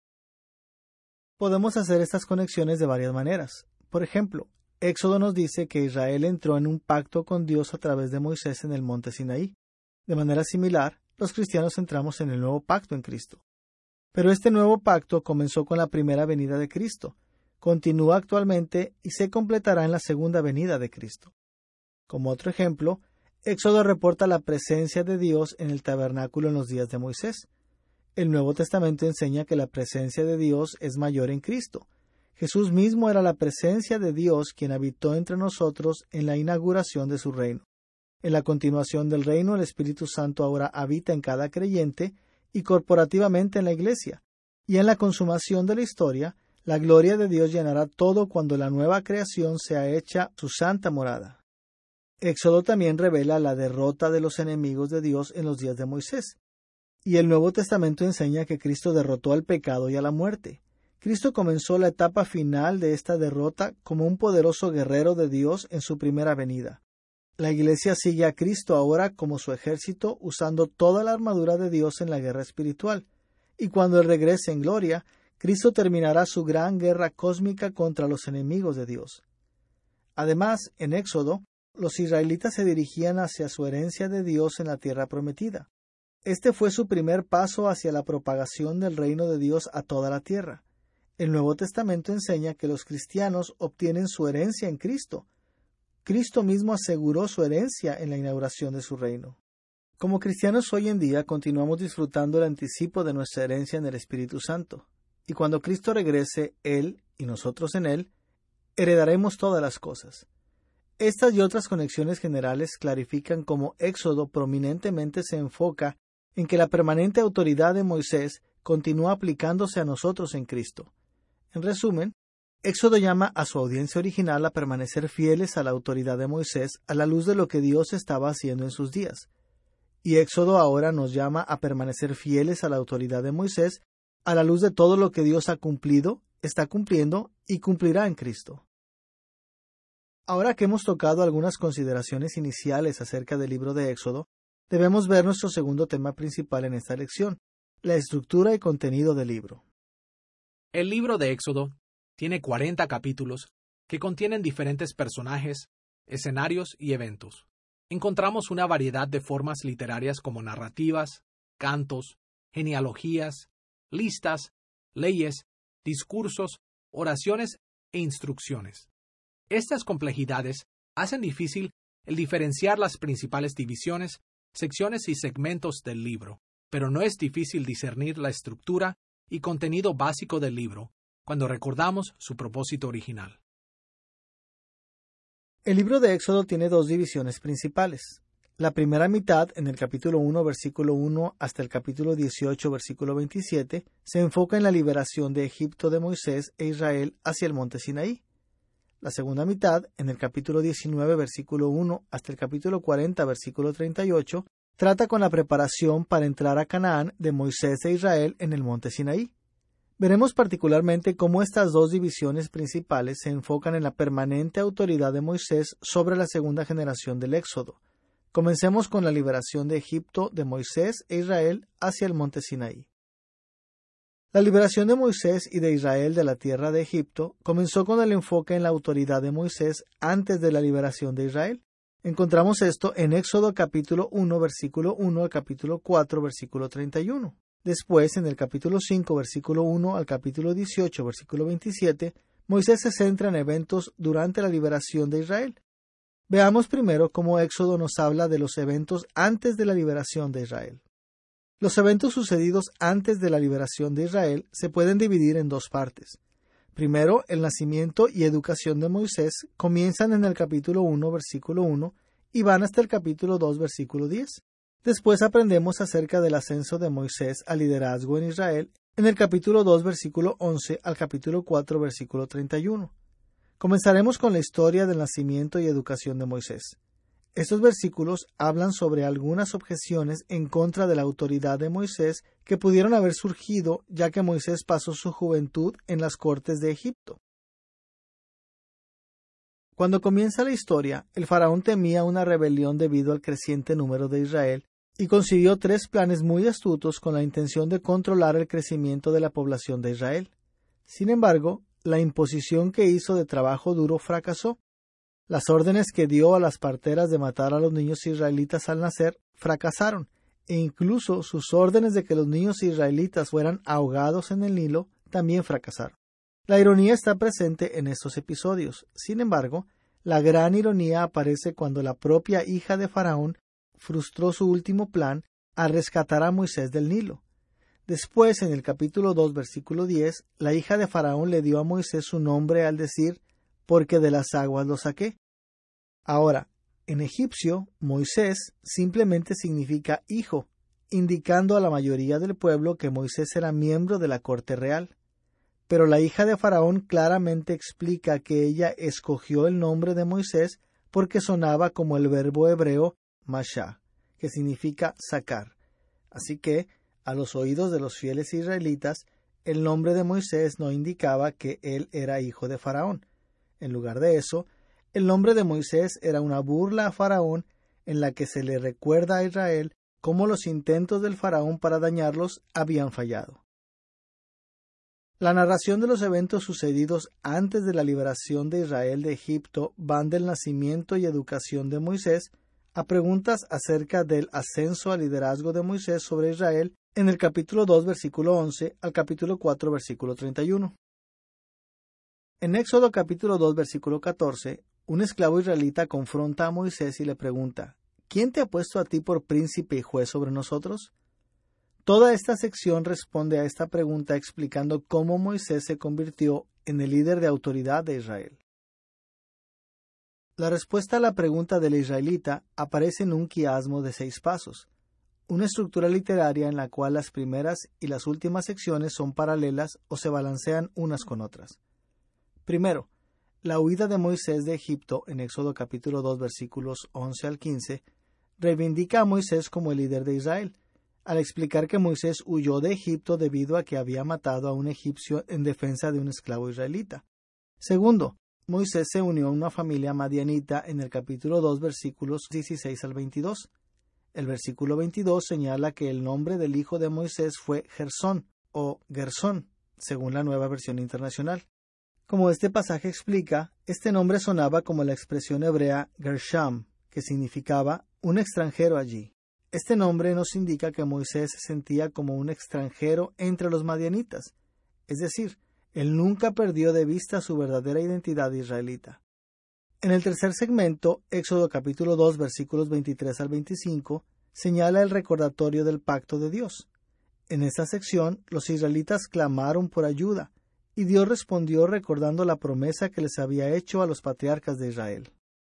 Podemos hacer estas conexiones de varias maneras. Por ejemplo, Éxodo nos dice que Israel entró en un pacto con Dios a través de Moisés en el monte Sinaí. De manera similar, los cristianos entramos en el nuevo pacto en Cristo. Pero este nuevo pacto comenzó con la primera venida de Cristo, continúa actualmente y se completará en la segunda venida de Cristo. Como otro ejemplo, Éxodo reporta la presencia de Dios en el tabernáculo en los días de Moisés. El Nuevo Testamento enseña que la presencia de Dios es mayor en Cristo. Jesús mismo era la presencia de Dios quien habitó entre nosotros en la inauguración de su reino. En la continuación del reino, el Espíritu Santo ahora habita en cada creyente y corporativamente en la Iglesia. Y en la consumación de la historia, la gloria de Dios llenará todo cuando la nueva creación sea hecha su santa morada. Éxodo también revela la derrota de los enemigos de Dios en los días de Moisés. Y el Nuevo Testamento enseña que Cristo derrotó al pecado y a la muerte. Cristo comenzó la etapa final de esta derrota como un poderoso guerrero de Dios en su primera venida. La Iglesia sigue a Cristo ahora como su ejército, usando toda la armadura de Dios en la guerra espiritual. Y cuando Él regrese en gloria, Cristo terminará su gran guerra cósmica contra los enemigos de Dios. Además, en Éxodo, los israelitas se dirigían hacia su herencia de Dios en la tierra prometida. Este fue su primer paso hacia la propagación del reino de Dios a toda la tierra. El Nuevo Testamento enseña que los cristianos obtienen su herencia en Cristo. Cristo mismo aseguró su herencia en la inauguración de su reino. Como cristianos hoy en día continuamos disfrutando el anticipo de nuestra herencia en el Espíritu Santo. Y cuando Cristo regrese, Él y nosotros en Él, heredaremos todas las cosas. Estas y otras conexiones generales clarifican cómo Éxodo prominentemente se enfoca en que la permanente autoridad de Moisés continúa aplicándose a nosotros en Cristo. En resumen, Éxodo llama a su audiencia original a permanecer fieles a la autoridad de Moisés a la luz de lo que Dios estaba haciendo en sus días. Y Éxodo ahora nos llama a permanecer fieles a la autoridad de Moisés a la luz de todo lo que Dios ha cumplido, está cumpliendo y cumplirá en Cristo. Ahora que hemos tocado algunas consideraciones iniciales acerca del libro de Éxodo, debemos ver nuestro segundo tema principal en esta lección, la estructura y contenido del libro. El libro de Éxodo tiene 40 capítulos que contienen diferentes personajes, escenarios y eventos. Encontramos una variedad de formas literarias como narrativas, cantos, genealogías, listas, leyes, discursos, oraciones e instrucciones. Estas complejidades hacen difícil el diferenciar las principales divisiones, secciones y segmentos del libro, pero no es difícil discernir la estructura y contenido básico del libro cuando recordamos su propósito original. El libro de Éxodo tiene dos divisiones principales. La primera mitad, en el capítulo 1, versículo 1 hasta el capítulo 18, versículo 27, se enfoca en la liberación de Egipto de Moisés e Israel hacia el monte Sinaí. La segunda mitad, en el capítulo 19, versículo 1 hasta el capítulo 40, versículo 38, trata con la preparación para entrar a Canaán de Moisés e Israel en el monte Sinaí. Veremos particularmente cómo estas dos divisiones principales se enfocan en la permanente autoridad de Moisés sobre la segunda generación del Éxodo. Comencemos con la liberación de Egipto de Moisés e Israel hacia el monte Sinaí. La liberación de Moisés y de Israel de la tierra de Egipto comenzó con el enfoque en la autoridad de Moisés antes de la liberación de Israel. Encontramos esto en Éxodo capítulo 1, versículo 1 al capítulo 4, versículo 31. Después, en el capítulo 5, versículo 1 al capítulo 18, versículo 27, Moisés se centra en eventos durante la liberación de Israel. Veamos primero cómo Éxodo nos habla de los eventos antes de la liberación de Israel. Los eventos sucedidos antes de la liberación de Israel se pueden dividir en dos partes. Primero, el nacimiento y educación de Moisés comienzan en el capítulo 1, versículo 1 y van hasta el capítulo 2, versículo 10. Después aprendemos acerca del ascenso de Moisés al liderazgo en Israel en el capítulo 2, versículo 11 al capítulo 4, versículo 31. Comenzaremos con la historia del nacimiento y educación de Moisés. Estos versículos hablan sobre algunas objeciones en contra de la autoridad de Moisés que pudieron haber surgido ya que Moisés pasó su juventud en las cortes de Egipto. Cuando comienza la historia, el faraón temía una rebelión debido al creciente número de Israel y concibió 3 planes muy astutos con la intención de controlar el crecimiento de la población de Israel. Sin embargo, la imposición que hizo de trabajo duro fracasó. Las órdenes que dio a las parteras de matar a los niños israelitas al nacer fracasaron, e incluso sus órdenes de que los niños israelitas fueran ahogados en el Nilo también fracasaron. La ironía está presente en estos episodios. Sin embargo, La gran ironía aparece cuando la propia hija de Faraón frustró su último plan al rescatar a Moisés del Nilo. Después, en el capítulo 2, versículo 10, la hija de Faraón le dio a Moisés su nombre al decir, porque de las aguas lo saqué. Ahora, en egipcio, Moisés simplemente significa hijo, indicando a la mayoría del pueblo que Moisés era miembro de la corte real. Pero la hija de Faraón claramente explica que ella escogió el nombre de Moisés porque sonaba como el verbo hebreo mashá, que significa sacar. Así que, a los oídos de los fieles israelitas, el nombre de Moisés no indicaba que él era hijo de Faraón. En lugar de eso, el nombre de Moisés era una burla a Faraón en la que se le recuerda a Israel cómo los intentos del Faraón para dañarlos habían fallado. La narración de los eventos sucedidos antes de la liberación de Israel de Egipto van del nacimiento y educación de Moisés a preguntas acerca del ascenso al liderazgo de Moisés sobre Israel en el capítulo 2, versículo 11 al capítulo 4, versículo 31. En Éxodo capítulo 2, versículo 14, un esclavo israelita confronta a Moisés y le pregunta, ¿quién te ha puesto a ti por príncipe y juez sobre nosotros? Toda esta sección responde a esta pregunta explicando cómo Moisés se convirtió en el líder de autoridad de Israel. La respuesta a la pregunta del israelita aparece en un quiasmo de 6 pasos, una estructura literaria en la cual las primeras y las últimas secciones son paralelas o se balancean unas con otras. Primero, la huida de Moisés de Egipto en Éxodo capítulo 2 versículos 11 al 15 reivindica a Moisés como el líder de Israel, al explicar que Moisés huyó de Egipto debido a que había matado a un egipcio en defensa de un esclavo israelita. Segundo, Moisés se unió a una familia madianita en el capítulo 2 versículos 16 al 22. El versículo 22 señala que el nombre del hijo de Moisés fue Gersón o Gersón, según la Nueva Versión Internacional. Como este pasaje explica, este nombre sonaba como la expresión hebrea Gersham, que significaba un extranjero allí. Este nombre nos indica que Moisés se sentía como un extranjero entre los madianitas, es decir, él nunca perdió de vista su verdadera identidad israelita. En el tercer segmento, Éxodo capítulo 2 versículos 23 al 25, señala el recordatorio del pacto de Dios. En esta sección, los israelitas clamaron por ayuda, y Dios respondió recordando la promesa que les había hecho a los patriarcas de Israel.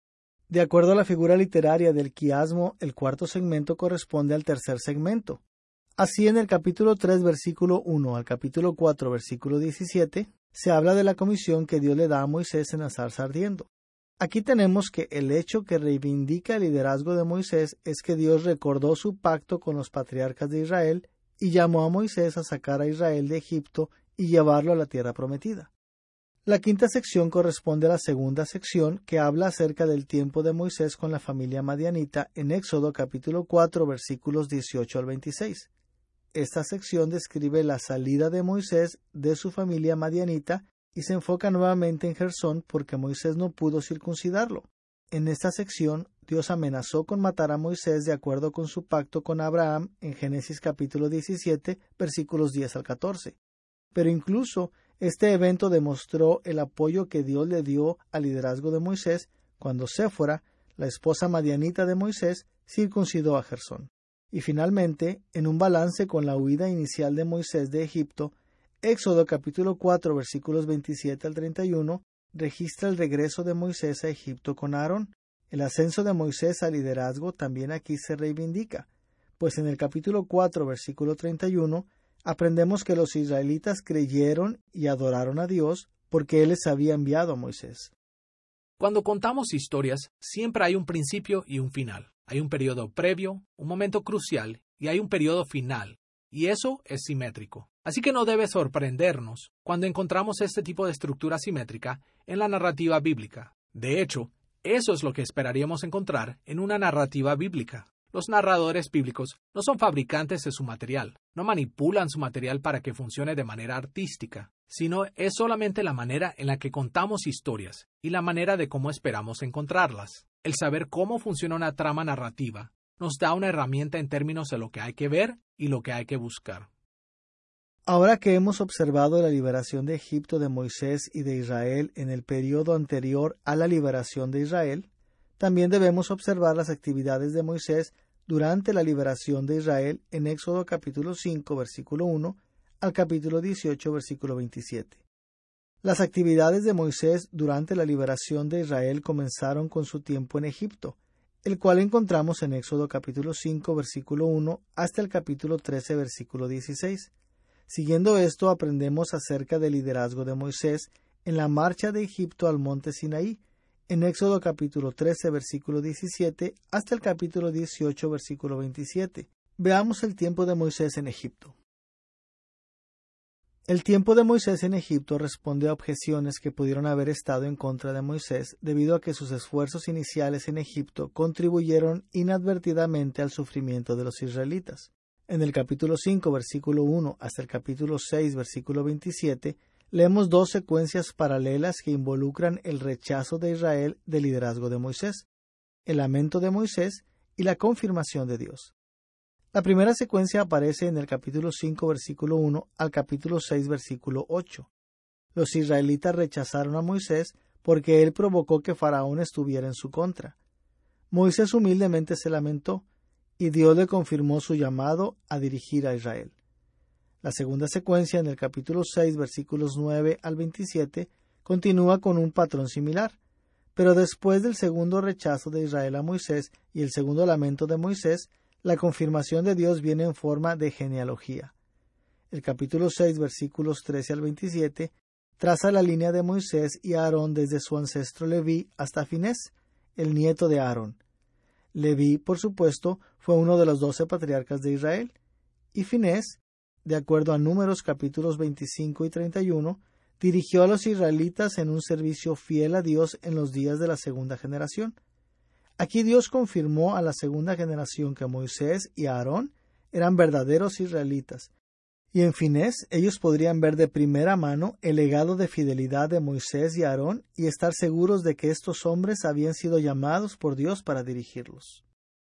De acuerdo a la figura literaria del quiasmo, el cuarto segmento corresponde al tercer segmento. Así, en el capítulo 3, versículo 1 al capítulo 4, versículo 17, se habla de la comisión que Dios le da a Moisés en la zarza ardiendo. Aquí tenemos que el hecho que reivindica el liderazgo de Moisés es que Dios recordó su pacto con los patriarcas de Israel y llamó a Moisés a sacar a Israel de Egipto y llevarlo a la tierra prometida. La quinta sección corresponde a la segunda sección que habla acerca del tiempo de Moisés con la familia madianita en Éxodo capítulo 4 versículos 18 al 26. Esta sección describe la salida de Moisés de su familia madianita y se enfoca nuevamente en Gersón porque Moisés no pudo circuncidarlo. En esta sección, Dios amenazó con matar a Moisés de acuerdo con su pacto con Abraham en Génesis capítulo 17 versículos 10 al 14. Pero incluso este evento demostró el apoyo que Dios le dio al liderazgo de Moisés cuando Séfora, la esposa madianita de Moisés, circuncidó a Gersón. Y finalmente, en un balance con la huida inicial de Moisés de Egipto, Éxodo capítulo 4 versículos 27 al 31 registra el regreso de Moisés a Egipto con Aarón. El ascenso de Moisés al liderazgo también aquí se reivindica, pues en el capítulo 4 versículo 31 aprendemos que los israelitas creyeron y adoraron a Dios porque Él les había enviado a Moisés. Cuando contamos historias, siempre hay un principio y un final. Hay un periodo previo, un momento crucial y hay un periodo final, y eso es simétrico. Así que no debe sorprendernos cuando encontramos este tipo de estructura simétrica en la narrativa bíblica. De hecho, eso es lo que esperaríamos encontrar en una narrativa bíblica. Los narradores bíblicos no son fabricantes de su material, no manipulan su material para que funcione de manera artística, sino es solamente la manera en la que contamos historias y la manera de cómo esperamos encontrarlas. El saber cómo funciona una trama narrativa nos da una herramienta en términos de lo que hay que ver y lo que hay que buscar. Ahora que hemos observado la liberación de Egipto de Moisés y de Israel en el periodo anterior a la liberación de Israel, también debemos observar las actividades de Moisés durante la liberación de Israel en Éxodo capítulo 5, versículo 1 al capítulo 18, versículo 27. Las actividades de Moisés durante la liberación de Israel comenzaron con su tiempo en Egipto, el cual encontramos en Éxodo capítulo 5, versículo 1 hasta el capítulo 13, versículo 16. Siguiendo esto, aprendemos acerca del liderazgo de Moisés en la marcha de Egipto al monte Sinaí, en Éxodo capítulo 13, versículo 17, hasta el capítulo 18, versículo 27. Veamos el tiempo de Moisés en Egipto. El tiempo de Moisés en Egipto responde a objeciones que pudieron haber estado en contra de Moisés debido a que sus esfuerzos iniciales en Egipto contribuyeron inadvertidamente al sufrimiento de los israelitas. En el capítulo 5, versículo 1 hasta el capítulo 6, versículo 27, leemos dos secuencias paralelas que involucran el rechazo de Israel del liderazgo de Moisés, el lamento de Moisés y la confirmación de Dios. La primera secuencia aparece en el capítulo 5, versículo 1 al capítulo 6, versículo 8. Los israelitas rechazaron a Moisés porque él provocó que Faraón estuviera en su contra. Moisés humildemente se lamentó, y Dios le confirmó su llamado a dirigir a Israel. La segunda secuencia, en el capítulo 6, versículos 9 al 27, continúa con un patrón similar, pero después del segundo rechazo de Israel a Moisés y el segundo lamento de Moisés, la confirmación de Dios viene en forma de genealogía. El capítulo 6, versículos 13 al 27, traza la línea de Moisés y Aarón desde su ancestro Leví hasta Finés, el nieto de Aarón. Leví, por supuesto, fue uno de los 12 patriarcas de Israel, y Finés, de acuerdo a Números capítulos 25 y 31, dirigió a los israelitas en un servicio fiel a Dios en los días de la segunda generación. Aquí Dios confirmó a la segunda generación que Moisés y Aarón eran verdaderos israelitas, y en Finés ellos podrían ver de primera mano el legado de fidelidad de Moisés y Aarón y estar seguros de que estos hombres habían sido llamados por Dios para dirigirlos.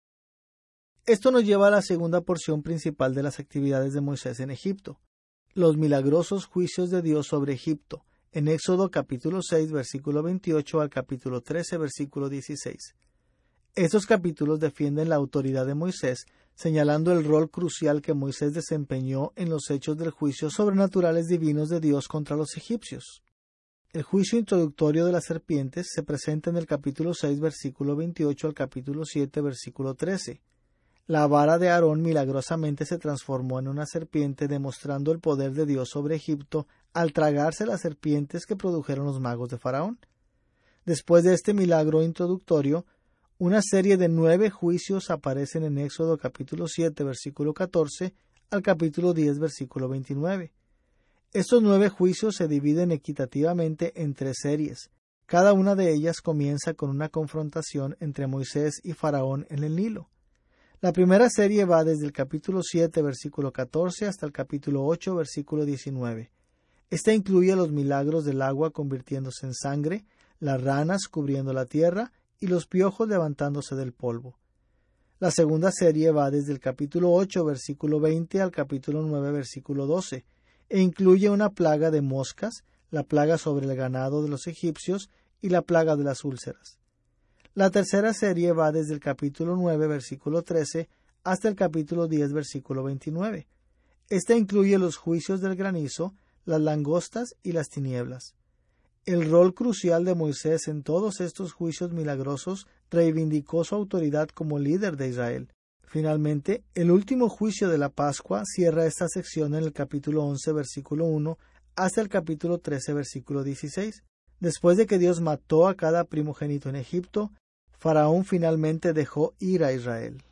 Esto nos lleva a la segunda porción principal de las actividades de Moisés en Egipto, los milagrosos juicios de Dios sobre Egipto, en Éxodo capítulo 6, versículo 28 al capítulo 13, versículo 16. Estos capítulos defienden la autoridad de Moisés, señalando el rol crucial que Moisés desempeñó en los hechos del juicio sobrenaturales divinos de Dios contra los egipcios. El juicio introductorio de las serpientes se presenta en el capítulo 6, versículo 28 al capítulo 7, versículo 13. La vara de Aarón milagrosamente se transformó en una serpiente, demostrando el poder de Dios sobre Egipto al tragarse las serpientes que produjeron los magos de Faraón. Después de este milagro introductorio, una serie de 9 juicios aparecen en Éxodo capítulo 7, versículo 14 al capítulo 10, versículo 29. Estos 9 juicios se dividen equitativamente en 3 series. Cada una de ellas comienza con una confrontación entre Moisés y Faraón en el Nilo. La primera serie va desde el capítulo 7, versículo 14 hasta el capítulo 8, versículo 19. Esta incluye los milagros del agua convirtiéndose en sangre, las ranas cubriendo la tierra y los piojos levantándose del polvo. La segunda serie va desde el capítulo 8, versículo 20 al capítulo 9, versículo 12, e incluye una plaga de moscas, la plaga sobre el ganado de los egipcios y la plaga de las úlceras. La tercera serie va desde el capítulo 9, versículo 13, hasta el capítulo 10, versículo 29. Esta incluye los juicios del granizo, las langostas y las tinieblas. El rol crucial de Moisés en todos estos juicios milagrosos reivindicó su autoridad como líder de Israel. Finalmente, el último juicio de la Pascua cierra esta sección en el capítulo 11, versículo 1, hasta el capítulo 13, versículo 16. Después de que Dios mató a cada primogénito en Egipto, Faraón finalmente dejó ir a Israel.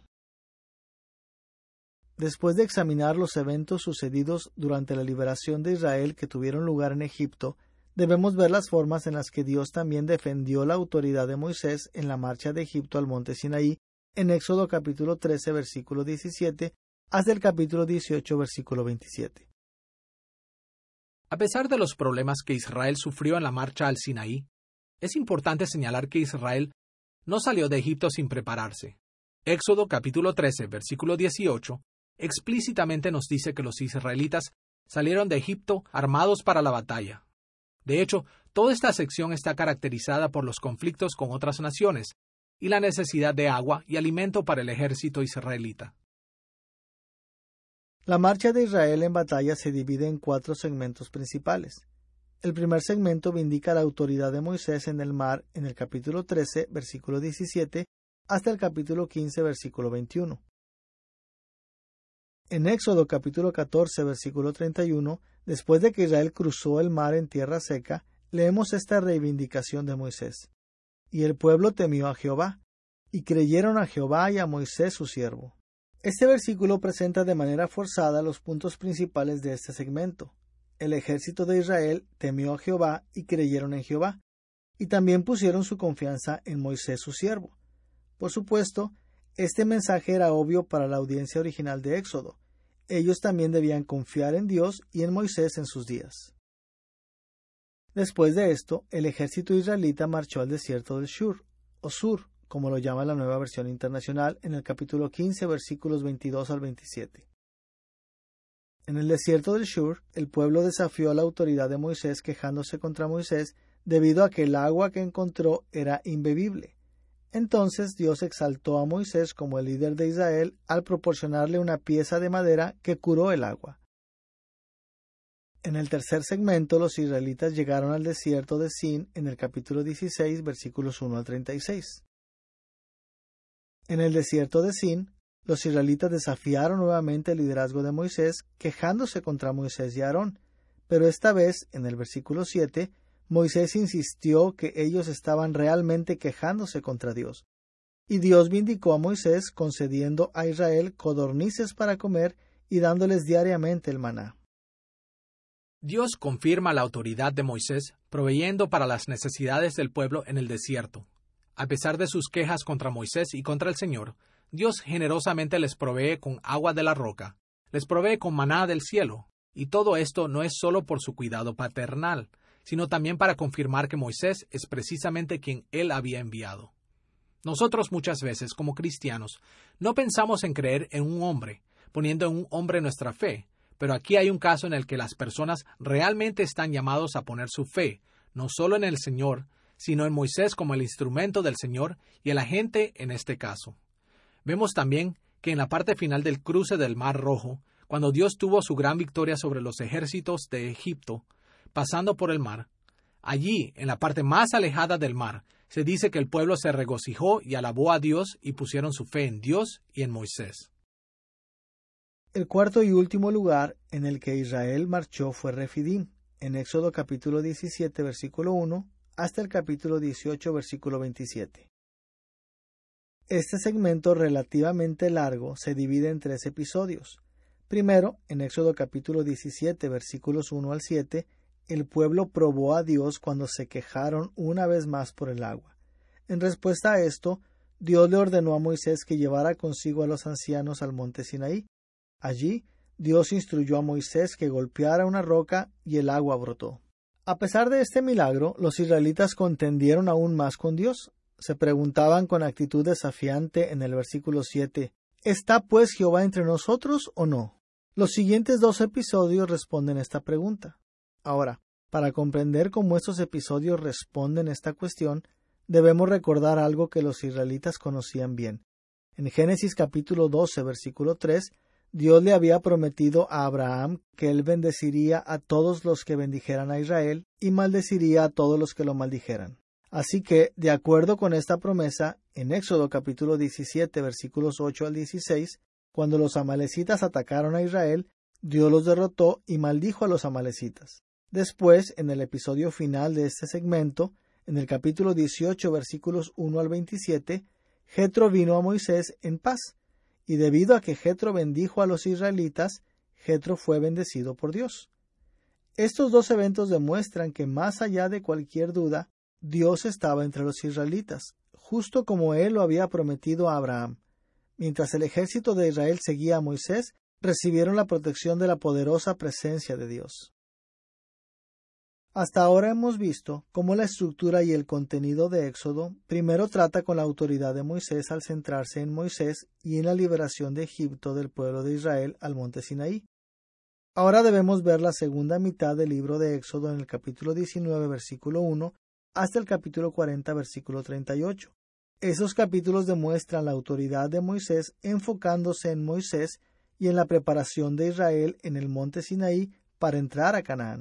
Después de examinar los eventos sucedidos durante la liberación de Israel que tuvieron lugar en Egipto, debemos ver las formas en las que Dios también defendió la autoridad de Moisés en la marcha de Egipto al monte Sinaí, en Éxodo capítulo 13, versículo 17, hasta el capítulo 18, versículo 27. A pesar de los problemas que Israel sufrió en la marcha al Sinaí, es importante señalar que Israel no salió de Egipto sin prepararse. Éxodo capítulo 13, versículo 18, explícitamente nos dice que los israelitas Salieron de Egipto armados para la batalla. De hecho, toda esta sección está caracterizada por los conflictos con otras naciones y la necesidad de agua y alimento para el ejército israelita. La marcha de Israel en batalla se divide en 4 segmentos principales. El primer segmento vindica la autoridad de Moisés en el mar en el capítulo 13, versículo 17, hasta el capítulo 15, versículo 21. En Éxodo capítulo 14, versículo 31, después de que Israel cruzó el mar en tierra seca, leemos esta reivindicación de Moisés. Y el pueblo temió a Jehová, y creyeron a Jehová y a Moisés su siervo. Este versículo presenta de manera forzada los puntos principales de este segmento. El ejército de Israel temió a Jehová y creyeron en Jehová, y también pusieron su confianza en Moisés su siervo. Por supuesto, este mensaje era obvio para la audiencia original de Éxodo. Ellos también debían confiar en Dios y en Moisés en sus días. Después de esto, el ejército israelita marchó al desierto del Shur, o Sur, como lo llama la Nueva Versión Internacional, en el capítulo 15, versículos 22 al 27. En el desierto del Shur, el pueblo desafió a la autoridad de Moisés quejándose contra Moisés debido a que el agua que encontró era imbebible. Entonces Dios exaltó a Moisés como el líder de Israel al proporcionarle una pieza de madera que curó el agua. En el tercer segmento, los israelitas llegaron al desierto de Sin en el capítulo 16, versículos 1 al 36. En el desierto de Sin, los israelitas desafiaron nuevamente el liderazgo de Moisés, quejándose contra Moisés y Aarón, pero esta vez, en el versículo 7, Moisés insistió que ellos estaban realmente quejándose contra Dios, y Dios vindicó a Moisés concediendo a Israel codornices para comer y dándoles diariamente el maná. Dios confirma la autoridad de Moisés, proveyendo para las necesidades del pueblo en el desierto. A pesar de sus quejas contra Moisés y contra el Señor, Dios generosamente les provee con agua de la roca, les provee con maná del cielo, y todo esto no es solo por su cuidado paternal, sino también para confirmar que Moisés es precisamente quien él había enviado. Nosotros muchas veces, como cristianos, no pensamos en creer en un hombre, poniendo en un hombre nuestra fe, pero aquí hay un caso en el que las personas realmente están llamados a poner su fe, no solo en el Señor, sino en Moisés como el instrumento del Señor y el agente en este caso. Vemos también que en la parte final del cruce del Mar Rojo, cuando Dios tuvo su gran victoria sobre los ejércitos de Egipto, pasando por el mar, allí, en la parte más alejada del mar, se dice que el pueblo se regocijó y alabó a Dios y pusieron su fe en Dios y en Moisés. El cuarto y último lugar en el que Israel marchó fue Refidim, en Éxodo capítulo 17, versículo 1, hasta el capítulo 18, versículo 27. Este segmento relativamente largo se divide en 3 episodios. Primero, en Éxodo capítulo 17, versículos 1 al 7, el pueblo probó a Dios cuando se quejaron una vez más por el agua. En respuesta a esto, Dios le ordenó a Moisés que llevara consigo a los ancianos al monte Sinaí. Allí, Dios instruyó a Moisés que golpeara una roca y el agua brotó. A pesar de este milagro, los israelitas contendieron aún más con Dios. Se preguntaban con actitud desafiante en el versículo 7, ¿está pues Jehová entre nosotros o no? Los siguientes 2 episodios responden esta pregunta. Ahora, para comprender cómo estos episodios responden esta cuestión, debemos recordar algo que los israelitas conocían bien. En Génesis capítulo 12, versículo 3, Dios le había prometido a Abraham que él bendeciría a todos los que bendijeran a Israel y maldeciría a todos los que lo maldijeran. Así que, de acuerdo con esta promesa, en Éxodo capítulo 17, versículos 8 al 16, cuando los amalecitas atacaron a Israel, Dios los derrotó y maldijo a los amalecitas. Después, en el episodio final de este segmento, en el capítulo 18, versículos 1 al 27, Jetro vino a Moisés en paz, y debido a que Jetro bendijo a los israelitas, Jetro fue bendecido por Dios. Estos 2 eventos demuestran que más allá de cualquier duda, Dios estaba entre los israelitas, justo como él lo había prometido a Abraham. Mientras el ejército de Israel seguía a Moisés, recibieron la protección de la poderosa presencia de Dios. Hasta ahora hemos visto cómo la estructura y el contenido de Éxodo primero trata con la autoridad de Moisés al centrarse en Moisés y en la liberación de Egipto del pueblo de Israel al monte Sinaí. Ahora debemos ver la segunda mitad del libro de Éxodo en el capítulo 19, versículo 1, hasta el capítulo 40, versículo 38. Esos capítulos demuestran la autoridad de Moisés enfocándose en Moisés y en la preparación de Israel en el monte Sinaí para entrar a Canaán.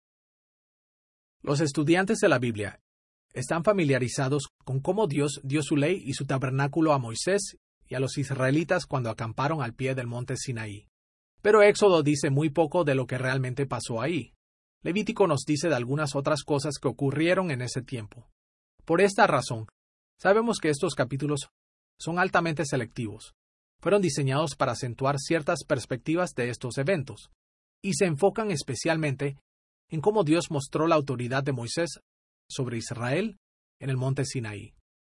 Los estudiantes de la Biblia están familiarizados con cómo Dios dio su ley y su tabernáculo a Moisés y a los israelitas cuando acamparon al pie del monte Sinaí. Pero Éxodo dice muy poco de lo que realmente pasó ahí. Levítico nos dice de algunas otras cosas que ocurrieron en ese tiempo. Por esta razón, sabemos que estos capítulos son altamente selectivos. Fueron diseñados para acentuar ciertas perspectivas de estos eventos, y se enfocan especialmente en cómo Dios mostró la autoridad de Moisés sobre Israel en el monte Sinaí.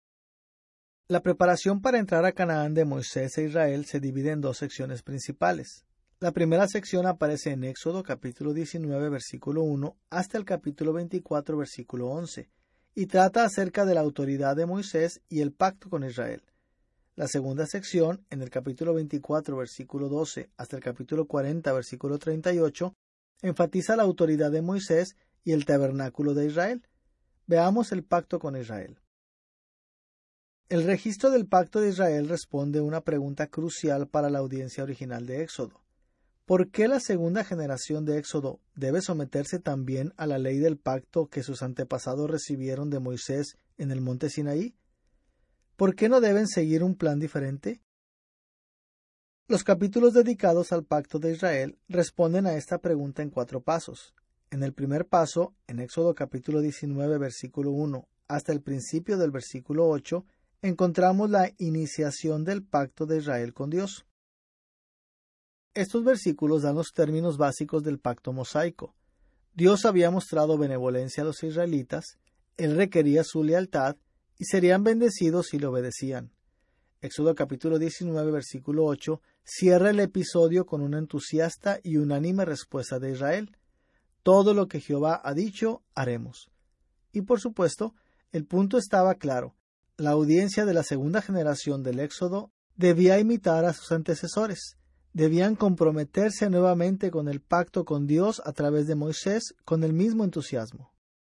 La preparación para entrar a Canaán de Moisés e Israel se divide en dos secciones principales. La primera sección aparece en Éxodo capítulo 19, versículo 1, hasta el capítulo 24, versículo 11, y trata acerca de la autoridad de Moisés y el pacto con Israel. La segunda sección, en el capítulo 24, versículo 12, hasta el capítulo 40, versículo 38, enfatiza la autoridad de Moisés y el tabernáculo de Israel. Veamos el pacto con Israel. El registro del pacto de Israel responde a una pregunta crucial para la audiencia original de Éxodo. ¿Por qué la segunda generación de Éxodo debe someterse también a la ley del pacto que sus antepasados recibieron de Moisés en el monte Sinaí? ¿Por qué no deben seguir un plan diferente? Los capítulos dedicados al pacto de Israel responden a esta pregunta en 4 pasos. En el primer paso, en Éxodo capítulo 19, versículo 1, hasta el principio del versículo 8, encontramos la iniciación del pacto de Israel con Dios. Estos versículos dan los términos básicos del pacto mosaico. Dios había mostrado benevolencia a los israelitas, Él requería su lealtad, y serían bendecidos si le obedecían. Éxodo capítulo 19, versículo 8, cierra el episodio con una entusiasta y unánime respuesta de Israel. Todo lo que Jehová ha dicho, haremos. Y por supuesto, el punto estaba claro. La audiencia de la segunda generación del Éxodo debía imitar a sus antecesores. Debían comprometerse nuevamente con el pacto con Dios a través de Moisés con el mismo entusiasmo.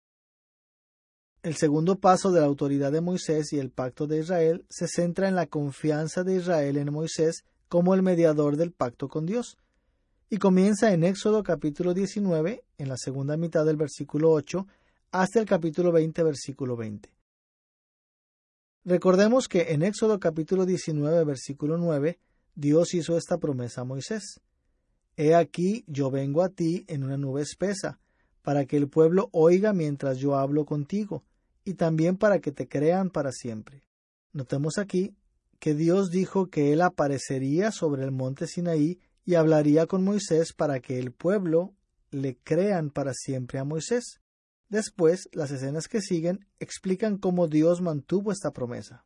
El segundo paso de la autoridad de Moisés y el pacto de Israel se centra en la confianza de Israel en Moisés como el mediador del pacto con Dios, y comienza en Éxodo capítulo 19, en la segunda mitad del versículo 8, hasta el capítulo 20, versículo 20. Recordemos que en Éxodo capítulo 19, versículo 9, Dios hizo esta promesa a Moisés. He aquí, yo vengo a ti en una nube espesa, para que el pueblo oiga mientras yo hablo contigo, y también para que te crean para siempre. Notemos aquí que Dios dijo que Él aparecería sobre el monte Sinaí y hablaría con Moisés para que el pueblo le crean para siempre a Moisés. Después, las escenas que siguen explican cómo Dios mantuvo esta promesa.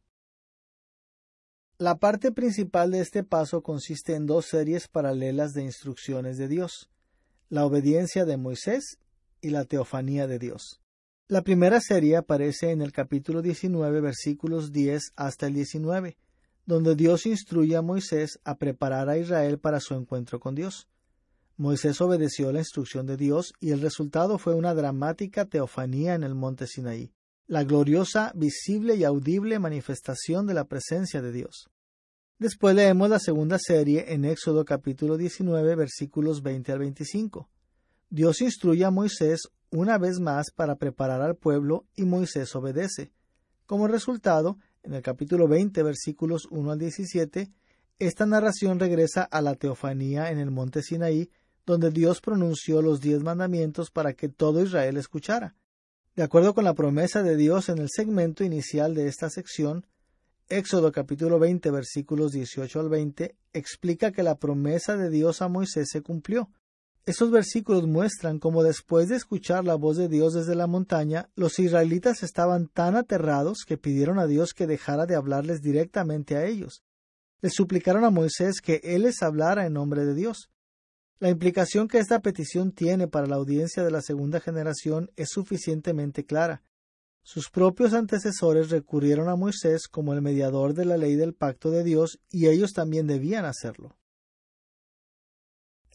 La parte principal de este paso consiste en 2 series paralelas de instrucciones de Dios: la obediencia de Moisés y la teofanía de Dios. La primera serie aparece en el capítulo 19, versículos 10 hasta el 19, donde Dios instruye a Moisés a preparar a Israel para su encuentro con Dios. Moisés obedeció la instrucción de Dios y el resultado fue una dramática teofanía en el monte Sinaí, la gloriosa, visible y audible manifestación de la presencia de Dios. Después leemos la segunda serie en Éxodo capítulo 19, versículos 20 al 25. Dios instruye a Moisés una vez más para preparar al pueblo y Moisés obedece. Como resultado, en el capítulo 20, versículos 1 al 17, esta narración regresa a la teofanía en el monte Sinaí, donde Dios pronunció los 10 mandamientos para que todo Israel escuchara. De acuerdo con la promesa de Dios en el segmento inicial de esta sección, Éxodo capítulo 20, versículos 18 al 20, explica que la promesa de Dios a Moisés se cumplió. Estos versículos muestran cómo después de escuchar la voz de Dios desde la montaña, los israelitas estaban tan aterrados que pidieron a Dios que dejara de hablarles directamente a ellos. Les suplicaron a Moisés que él les hablara en nombre de Dios. La implicación que esta petición tiene para la audiencia de la segunda generación es suficientemente clara. Sus propios antecesores recurrieron a Moisés como el mediador de la ley del pacto de Dios y ellos también debían hacerlo.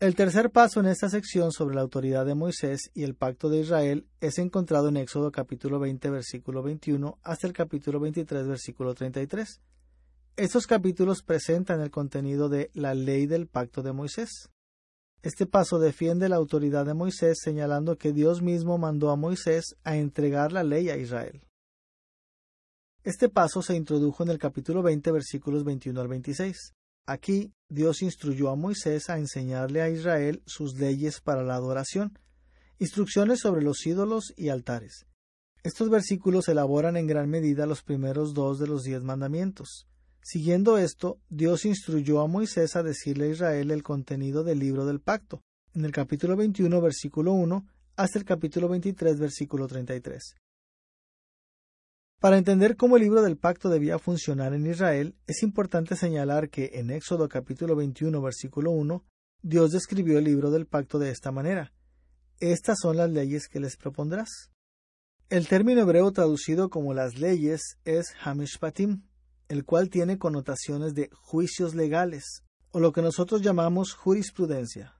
El tercer paso en esta sección sobre la autoridad de Moisés y el pacto de Israel es encontrado en Éxodo capítulo 20 versículo 21 hasta el capítulo 23 versículo 33. Estos capítulos presentan el contenido de la ley del pacto de Moisés. Este paso defiende la autoridad de Moisés señalando que Dios mismo mandó a Moisés a entregar la ley a Israel. Este paso se introdujo en el capítulo 20 versículos 21 al 26. Aquí, Dios instruyó a Moisés a enseñarle a Israel sus leyes para la adoración, instrucciones sobre los ídolos y altares. Estos versículos elaboran en gran medida los primeros 2 de los 10 mandamientos. Siguiendo esto, Dios instruyó a Moisés a decirle a Israel el contenido del libro del pacto, en el capítulo 21, versículo 1, hasta el capítulo 23, versículo 33. Para entender cómo el libro del pacto debía funcionar en Israel, es importante señalar que en Éxodo capítulo 21, versículo 1, Dios describió el libro del pacto de esta manera: Estas son las leyes que les propondrás. El término hebreo traducido como las leyes es Hamishpatim, el cual tiene connotaciones de juicios legales, o lo que nosotros llamamos jurisprudencia.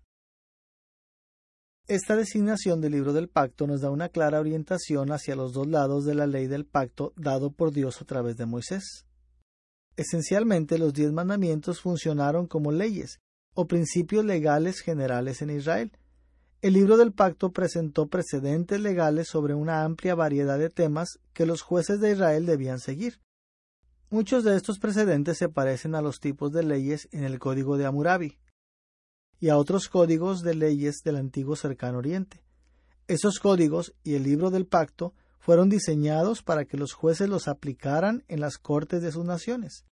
Esta designación del libro del pacto nos da una clara orientación hacia los 2 lados de la ley del pacto dado por Dios a través de Moisés. Esencialmente, los 10 mandamientos funcionaron como leyes o principios legales generales en Israel. El libro del pacto presentó precedentes legales sobre una amplia variedad de temas que los jueces de Israel debían seguir. Muchos de estos precedentes se parecen a los tipos de leyes en el Código de Hammurabi y a otros códigos de leyes del antiguo Cercano Oriente. Esos códigos y el libro del pacto fueron diseñados para que los jueces los aplicaran en las cortes de sus naciones.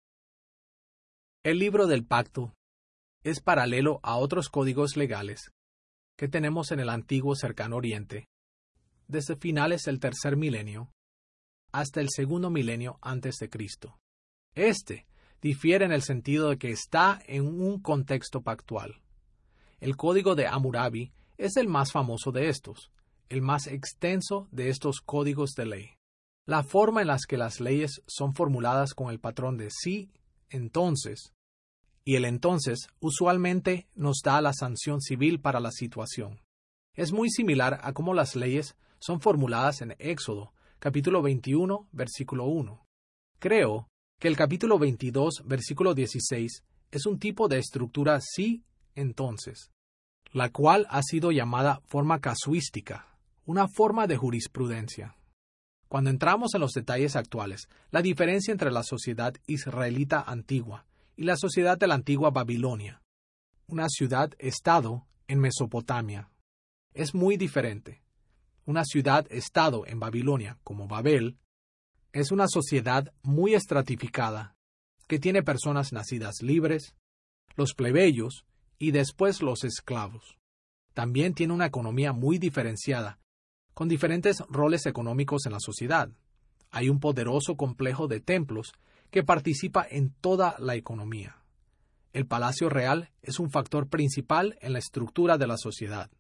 El libro del pacto es paralelo a otros códigos legales que tenemos en el antiguo Cercano Oriente, desde finales del 3er milenio hasta el 2º milenio antes de Cristo. Este difiere en el sentido de que está en un contexto pactual. El Código de Hammurabi es el más famoso de estos, el más extenso de estos códigos de ley. La forma en la que las leyes son formuladas con el patrón de sí, entonces, y el entonces usualmente nos da la sanción civil para la situación. Es muy similar a cómo las leyes son formuladas en Éxodo, capítulo 21, versículo 1. Creo que el capítulo 22, versículo 16, es un tipo de estructura sí, entonces, la cual ha sido llamada forma casuística, una forma de jurisprudencia. Cuando entramos en los detalles actuales, la diferencia entre la sociedad israelita antigua y la sociedad de la antigua Babilonia, una ciudad-estado en Mesopotamia, es muy diferente. Una ciudad-estado en Babilonia, como Babel, es una sociedad muy estratificada, que tiene personas nacidas libres, los plebeyos y después los esclavos. También tiene una economía muy diferenciada, con diferentes roles económicos en la sociedad. Hay un poderoso complejo de templos que participa en toda la economía. El palacio real es un factor principal en la estructura de la sociedad.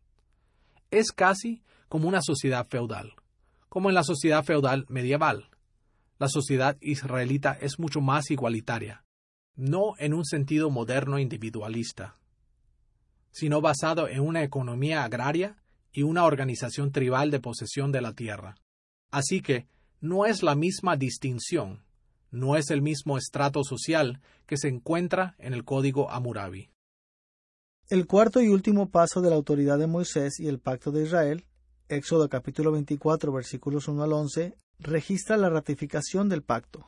Es casi como una sociedad feudal, como en la sociedad feudal medieval. La sociedad israelita es mucho más igualitaria, no en un sentido moderno individualista, sino basado en una economía agraria y una organización tribal de posesión de la tierra. Así que no es la misma distinción, no es el mismo estrato social que se encuentra en el Código Hammurabi. El cuarto y último paso de la autoridad de Moisés y el pacto de Israel, Éxodo capítulo 24, versículos 1 al 11, registra la ratificación del pacto.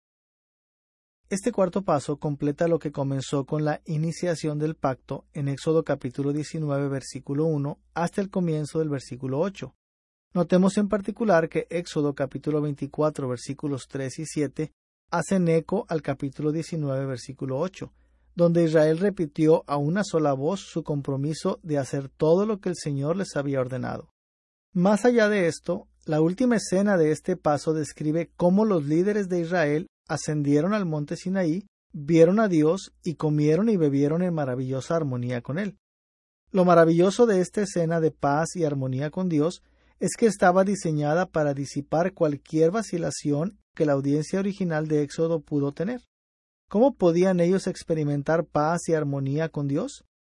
Este cuarto paso completa lo que comenzó con la iniciación del pacto en Éxodo capítulo 19, versículo 1, hasta el comienzo del versículo 8. Notemos en particular que Éxodo capítulo 24, versículos 3 y 7 hacen eco al capítulo 19, versículo 8, donde Israel repitió a una sola voz su compromiso de hacer todo lo que el Señor les había ordenado. Más allá de esto, la última escena de este paso describe cómo los líderes de Israel ascendieron al monte Sinaí, vieron a Dios y comieron y bebieron en maravillosa armonía con Él. Lo maravilloso de esta escena de paz y armonía con Dios es que estaba diseñada para disipar cualquier vacilación que la audiencia original de Éxodo pudo tener. ¿Cómo podían ellos experimentar paz y armonía con Dios?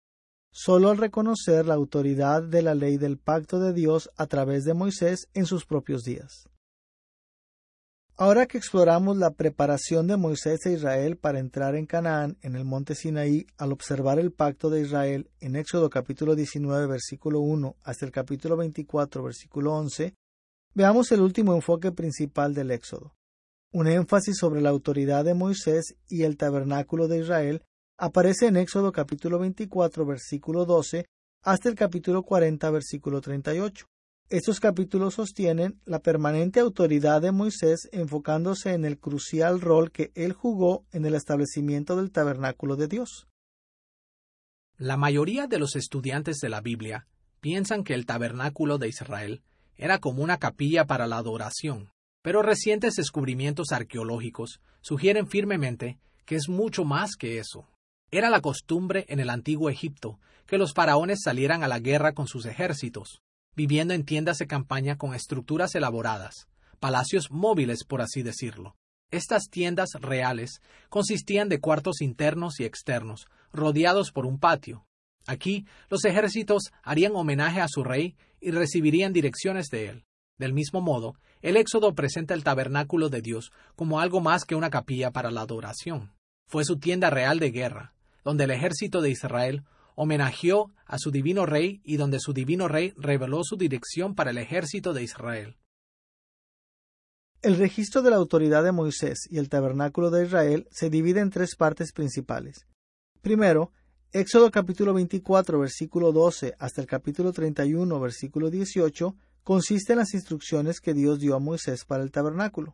solo al reconocer la autoridad de la ley del pacto de Dios a través de Moisés en sus propios días. Ahora que exploramos la preparación de Moisés e Israel para entrar en Canaán en el monte Sinaí al observar el pacto de Israel en Éxodo capítulo 19 versículo 1 hasta el capítulo 24 versículo 11, veamos el último enfoque principal del Éxodo. Un énfasis sobre la autoridad de Moisés y el tabernáculo de Israel aparece en Éxodo capítulo 24 versículo 12 hasta el capítulo 40 versículo 38. Estos capítulos sostienen la permanente autoridad de Moisés enfocándose en el crucial rol que él jugó en el establecimiento del tabernáculo de Dios. La mayoría de los estudiantes de la Biblia piensan que el tabernáculo de Israel era como una capilla para la adoración, pero recientes descubrimientos arqueológicos sugieren firmemente que es mucho más que eso. Era la costumbre en el antiguo Egipto que los faraones salieran a la guerra con sus ejércitos, viviendo en tiendas de campaña con estructuras elaboradas, palacios móviles por así decirlo. Estas tiendas reales consistían de cuartos internos y externos, rodeados por un patio. Aquí, los ejércitos harían homenaje a su rey y recibirían direcciones de él. Del mismo modo, el Éxodo presenta el tabernáculo de Dios como algo más que una capilla para la adoración. Fue su tienda real de guerra, donde el ejército de Israel homenajeó a su divino rey y donde su divino rey reveló su dirección para el ejército de Israel. El registro de la autoridad de Moisés y el tabernáculo de Israel se divide en tres partes principales. Primero, Éxodo capítulo 24 versículo 12 hasta el capítulo 31 versículo 18 consiste en las instrucciones que Dios dio a Moisés para el tabernáculo.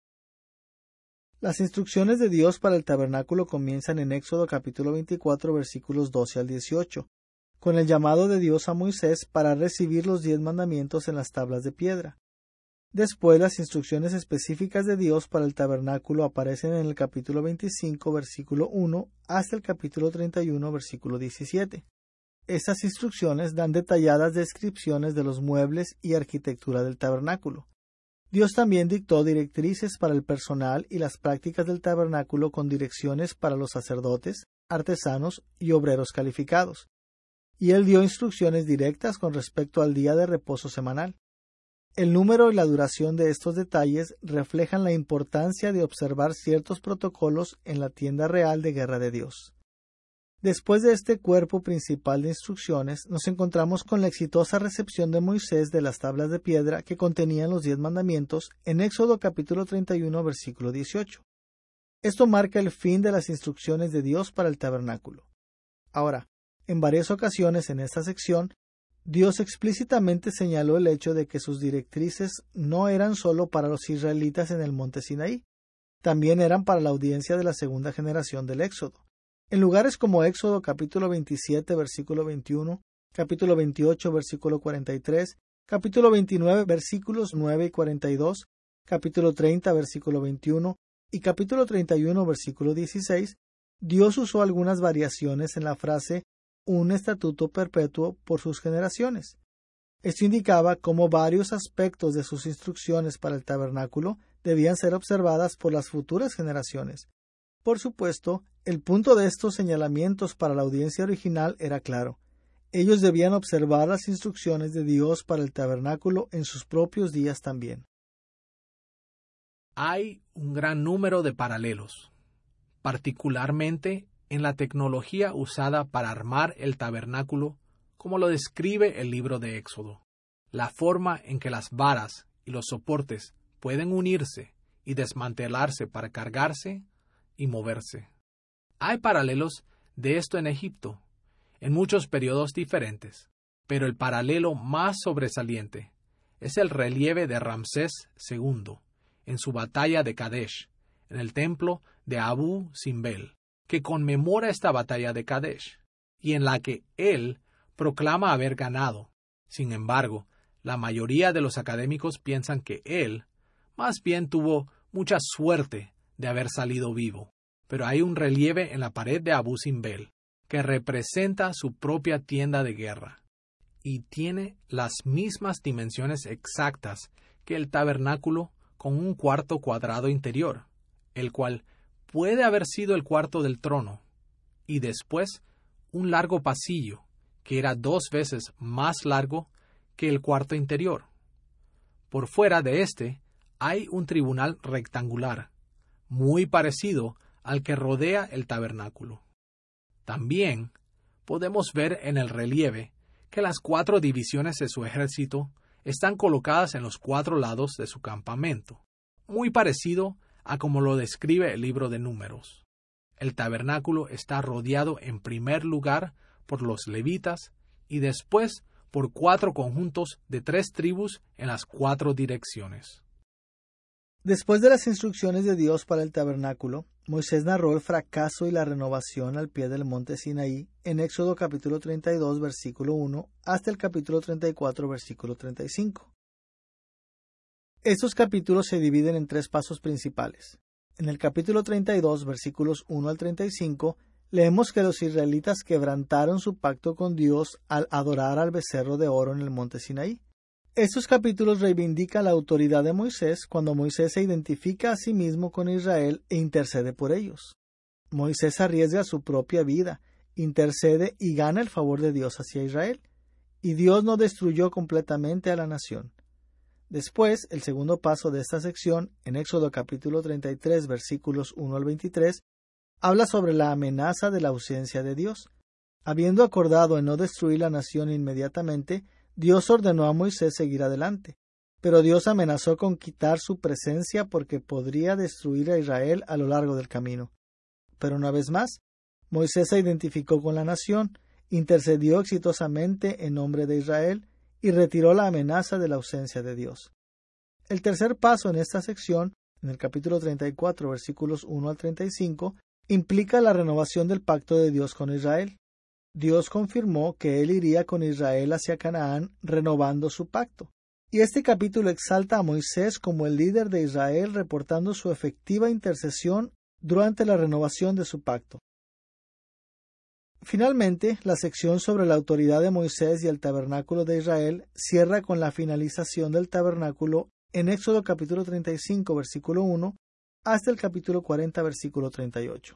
Las instrucciones de Dios para el tabernáculo comienzan en Éxodo capítulo 24 versículos 12 al 18, con el llamado de Dios a Moisés para recibir los 10 mandamientos en las tablas de piedra. Después, las instrucciones específicas de Dios para el tabernáculo aparecen en el capítulo 25 versículo 1 hasta el capítulo 31 versículo 17. Estas instrucciones dan detalladas descripciones de los muebles y arquitectura del tabernáculo. Dios también dictó directrices para el personal y las prácticas del tabernáculo con direcciones para los sacerdotes, artesanos y obreros calificados. Y Él dio instrucciones directas con respecto al día de reposo semanal. El número y la duración de estos detalles reflejan la importancia de observar ciertos protocolos en la tienda real de guerra de Dios. Después de este cuerpo principal de instrucciones, nos encontramos con la exitosa recepción de Moisés de las tablas de piedra que contenían los 10 mandamientos en Éxodo capítulo 31 versículo 18. Esto marca el fin de las instrucciones de Dios para el tabernáculo. Ahora, en varias ocasiones en esta sección, Dios explícitamente señaló el hecho de que sus directrices no eran solo para los israelitas en el monte Sinaí, también eran para la audiencia de la segunda generación del Éxodo. En lugares como Éxodo capítulo 27 versículo 21, capítulo 28 versículo 43, capítulo 29 versículos 9 y 42, capítulo 30 versículo 21 y capítulo 31 versículo 16, Dios usó algunas variaciones en la frase un estatuto perpetuo por sus generaciones. Esto indicaba cómo varios aspectos de sus instrucciones para el tabernáculo debían ser observadas por las futuras generaciones. Por supuesto, el punto de estos señalamientos para la audiencia original era claro. Ellos debían observar las instrucciones de Dios para el tabernáculo en sus propios días también. Hay un gran número de paralelos, particularmente en la tecnología usada para armar el tabernáculo, como lo describe el libro de Éxodo. La forma en que las varas y los soportes pueden unirse y desmantelarse para cargarse y moverse. Hay paralelos de esto en Egipto, en muchos periodos diferentes, pero el paralelo más sobresaliente es el relieve de Ramsés II en su batalla de Kadesh, en el templo de Abu Simbel, que conmemora esta batalla de Kadesh, y en la que él proclama haber ganado. Sin embargo, la mayoría de los académicos piensan que él, más bien tuvo mucha suerte de haber salido vivo. Pero hay un relieve en la pared de Abu Simbel que representa su propia tienda de guerra y tiene las mismas dimensiones exactas que el tabernáculo con un cuarto cuadrado interior, el cual puede haber sido el cuarto del trono, y después un largo pasillo que era 2 veces más largo que el cuarto interior. Por fuera de este hay un tribunal rectangular, muy parecido al que rodea el tabernáculo. También podemos ver en el relieve que las 4 divisiones de su ejército están colocadas en los 4 lados de su campamento, muy parecido a como lo describe el libro de Números. El tabernáculo está rodeado en primer lugar por los levitas y después por 4 conjuntos de 3 tribus en las 4 direcciones. Después de las instrucciones de Dios para el tabernáculo, Moisés narró el fracaso y la renovación al pie del monte Sinaí en Éxodo capítulo 32, versículo 1, hasta el capítulo 34, versículo 35. Estos capítulos se dividen en 3 pasos principales. En el capítulo 32, versículos 1 al 35, leemos que los israelitas quebrantaron su pacto con Dios al adorar al becerro de oro en el monte Sinaí. Estos capítulos reivindican la autoridad de Moisés cuando Moisés se identifica a sí mismo con Israel e intercede por ellos. Moisés arriesga su propia vida, intercede y gana el favor de Dios hacia Israel, y Dios no destruyó completamente a la nación. Después, el segundo paso de esta sección, en Éxodo capítulo 33, versículos 1 al 23, habla sobre la amenaza de la ausencia de Dios. Habiendo acordado en no destruir la nación inmediatamente, Dios ordenó a Moisés seguir adelante, pero Dios amenazó con quitar su presencia porque podría destruir a Israel a lo largo del camino. Pero una vez más, Moisés se identificó con la nación, intercedió exitosamente en nombre de Israel y retiró la amenaza de la ausencia de Dios. El tercer paso en esta sección, en el capítulo 34, versículos 1 al 35, implica la renovación del pacto de Dios con Israel. Dios confirmó que Él iría con Israel hacia Canaán, renovando su pacto. Y este capítulo exalta a Moisés como el líder de Israel, reportando su efectiva intercesión durante la renovación de su pacto. Finalmente, la sección sobre la autoridad de Moisés y el tabernáculo de Israel cierra con la finalización del tabernáculo en Éxodo capítulo 35, versículo 1, hasta el capítulo 40, versículo 38.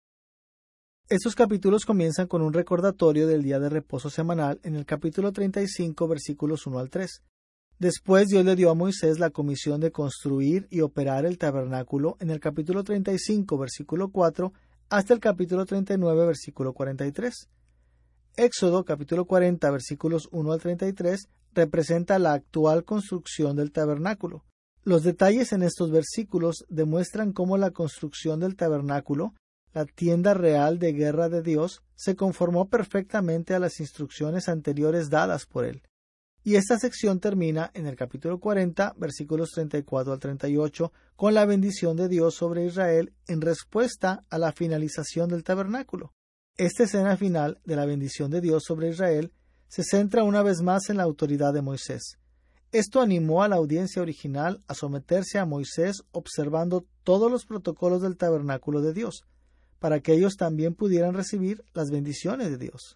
Estos capítulos comienzan con un recordatorio del día de reposo semanal en el capítulo 35, versículos 1 al 3. Después Dios le dio a Moisés la comisión de construir y operar el tabernáculo en el capítulo 35, versículo 4, hasta el capítulo 39, versículo 43. Éxodo, capítulo 40, versículos 1 al 33, representa la actual construcción del tabernáculo. Los detalles en estos versículos demuestran cómo la construcción del tabernáculo, la tienda real de guerra de Dios, se conformó perfectamente a las instrucciones anteriores dadas por él. Y esta sección termina en el capítulo 40, versículos 34 al 38, con la bendición de Dios sobre Israel en respuesta a la finalización del tabernáculo. Esta escena final de la bendición de Dios sobre Israel se centra una vez más en la autoridad de Moisés. Esto animó a la audiencia original a someterse a Moisés observando todos los protocolos del tabernáculo de Dios, para que ellos también pudieran recibir las bendiciones de Dios.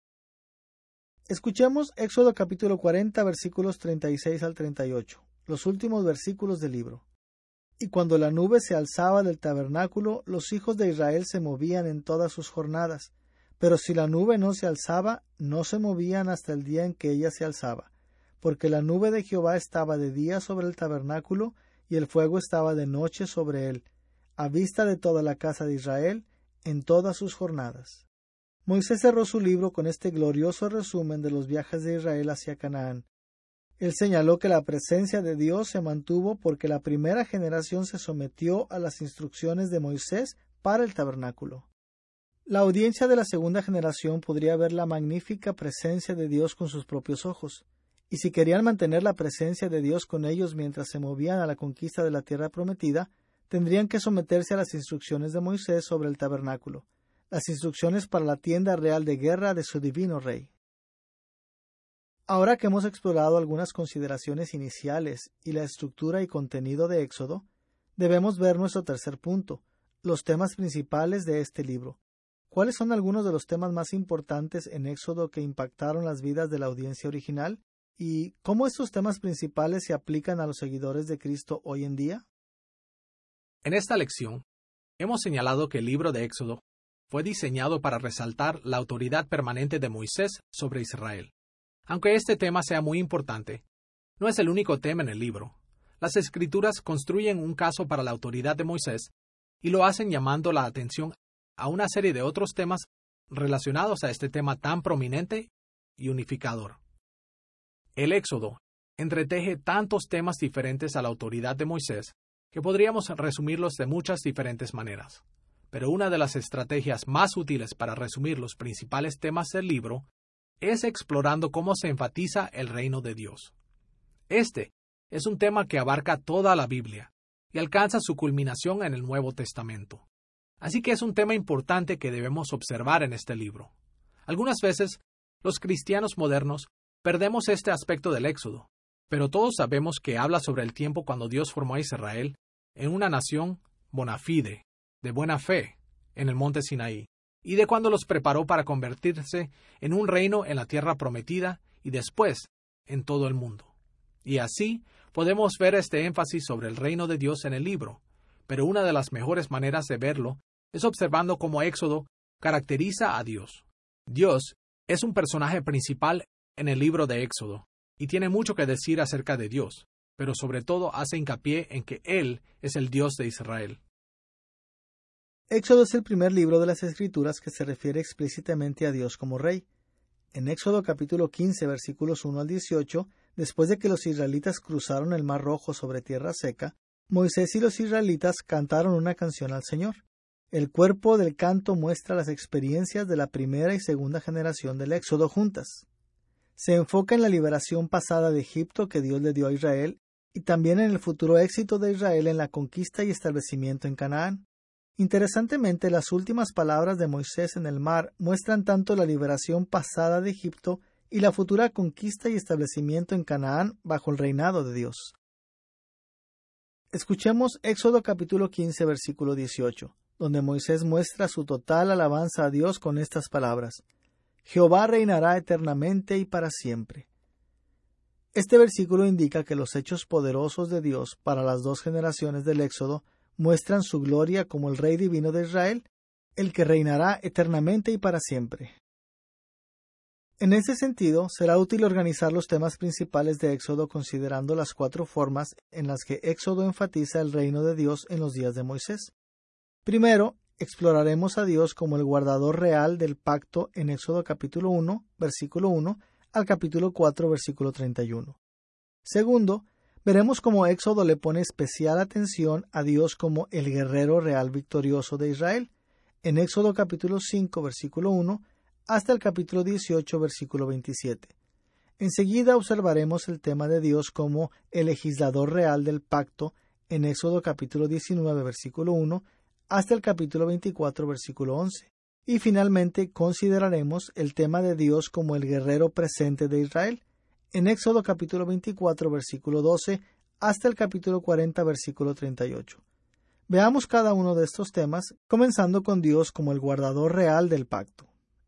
Escuchemos Éxodo capítulo 40, versículos 36 al 38, los últimos versículos del libro. Y cuando la nube se alzaba del tabernáculo, los hijos de Israel se movían en todas sus jornadas, pero si la nube no se alzaba, no se movían hasta el día en que ella se alzaba, porque la nube de Jehová estaba de día sobre el tabernáculo, y el fuego estaba de noche sobre él, a vista de toda la casa de Israel, en todas sus jornadas. Moisés cerró su libro con este glorioso resumen de los viajes de Israel hacia Canaán. Él señaló que la presencia de Dios se mantuvo porque la primera generación se sometió a las instrucciones de Moisés para el tabernáculo. La audiencia de la segunda generación podría ver la magnífica presencia de Dios con sus propios ojos, y si querían mantener la presencia de Dios con ellos mientras se movían a la conquista de la tierra prometida, tendrían que someterse a las instrucciones de Moisés sobre el tabernáculo, las instrucciones para la tienda real de guerra de su divino rey. Ahora que hemos explorado algunas consideraciones iniciales y la estructura y contenido de Éxodo, debemos ver nuestro tercer punto, los temas principales de este libro. ¿Cuáles son algunos de los temas más importantes en Éxodo que impactaron las vidas de la audiencia original? ¿Y cómo estos temas principales se aplican a los seguidores de Cristo hoy en día? En esta lección, hemos señalado que el libro de Éxodo fue diseñado para resaltar la autoridad permanente de Moisés sobre Israel. Aunque este tema sea muy importante, no es el único tema en el libro. Las Escrituras construyen un caso para la autoridad de Moisés y lo hacen llamando la atención a una serie de otros temas relacionados a este tema tan prominente y unificador. El Éxodo entreteje tantos temas diferentes a la autoridad de Moisés que podríamos resumirlos de muchas diferentes maneras. Pero una de las estrategias más útiles para resumir los principales temas del libro es explorando cómo se enfatiza el reino de Dios. Este es un tema que abarca toda la Biblia y alcanza su culminación en el Nuevo Testamento. Así que es un tema importante que debemos observar en este libro. Algunas veces, los cristianos modernos perdemos este aspecto del Éxodo, pero todos sabemos que habla sobre el tiempo cuando Dios formó a Israel en una nación bona fide, de buena fe, en el monte Sinaí, y de cuando los preparó para convertirse en un reino en la tierra prometida y después en todo el mundo. Y así podemos ver este énfasis sobre el reino de Dios en el libro, pero una de las mejores maneras de verlo es observando cómo Éxodo caracteriza a Dios. Dios es un personaje principal en el libro de Éxodo, y tiene mucho que decir acerca de Dios, pero sobre todo hace hincapié en que Él es el Dios de Israel. Éxodo es el primer libro de las Escrituras que se refiere explícitamente a Dios como Rey. En Éxodo capítulo 15, versículos 1 al 18, después de que los israelitas cruzaron el Mar Rojo sobre tierra seca, Moisés y los israelitas cantaron una canción al Señor. El cuerpo del canto muestra las experiencias de la primera y segunda generación del Éxodo juntas. Se enfoca en la liberación pasada de Egipto que Dios le dio a Israel y también en el futuro éxito de Israel en la conquista y establecimiento en Canaán. Interesantemente, las últimas palabras de Moisés en el mar muestran tanto la liberación pasada de Egipto y la futura conquista y establecimiento en Canaán bajo el reinado de Dios. Escuchemos Éxodo capítulo 15, versículo 18, donde Moisés muestra su total alabanza a Dios con estas palabras: Jehová reinará eternamente y para siempre. Este versículo indica que los hechos poderosos de Dios para las dos generaciones del Éxodo muestran su gloria como el Rey divino de Israel, el que reinará eternamente y para siempre. En ese sentido, será útil organizar los temas principales de Éxodo considerando las 4 formas en las que Éxodo enfatiza el reino de Dios en los días de Moisés. Primero, exploraremos a Dios como el guardador real del pacto en Éxodo capítulo 1, versículo 1, al capítulo 4, versículo 31. Segundo, veremos cómo Éxodo le pone especial atención a Dios como el guerrero real victorioso de Israel, en Éxodo capítulo 5, versículo 1, hasta el capítulo 18, versículo 27. Enseguida observaremos el tema de Dios como el legislador real del pacto, en Éxodo capítulo 19, versículo 1, hasta el capítulo 24, versículo 11. Y finalmente consideraremos el tema de Dios como el guerrero presente de Israel, en Éxodo capítulo 24, versículo 12, hasta el capítulo 40, versículo 38. Veamos cada uno de estos temas, comenzando con Dios como el guardador real del pacto.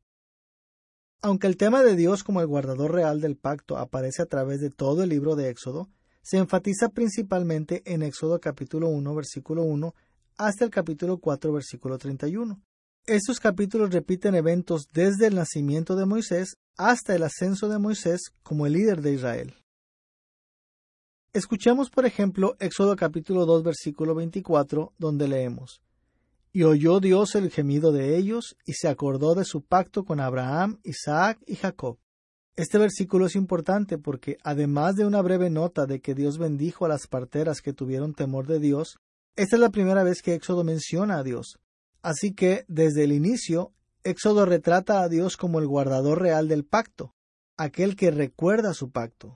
Aunque el tema de Dios como el guardador real del pacto aparece a través de todo el libro de Éxodo, se enfatiza principalmente en Éxodo capítulo 1, versículo 1, hasta el capítulo 4, versículo 31. Estos capítulos repiten eventos desde el nacimiento de Moisés hasta el ascenso de Moisés como el líder de Israel. Escuchemos, por ejemplo, Éxodo capítulo 2, versículo 24, donde leemos: Y oyó Dios el gemido de ellos, y se acordó de su pacto con Abraham, Isaac y Jacob. Este versículo es importante porque, además de una breve nota de que Dios bendijo a las parteras que tuvieron temor de Dios, esta es la primera vez que Éxodo menciona a Dios. Así que, desde el inicio, Éxodo retrata a Dios como el guardador real del pacto, aquel que recuerda su pacto.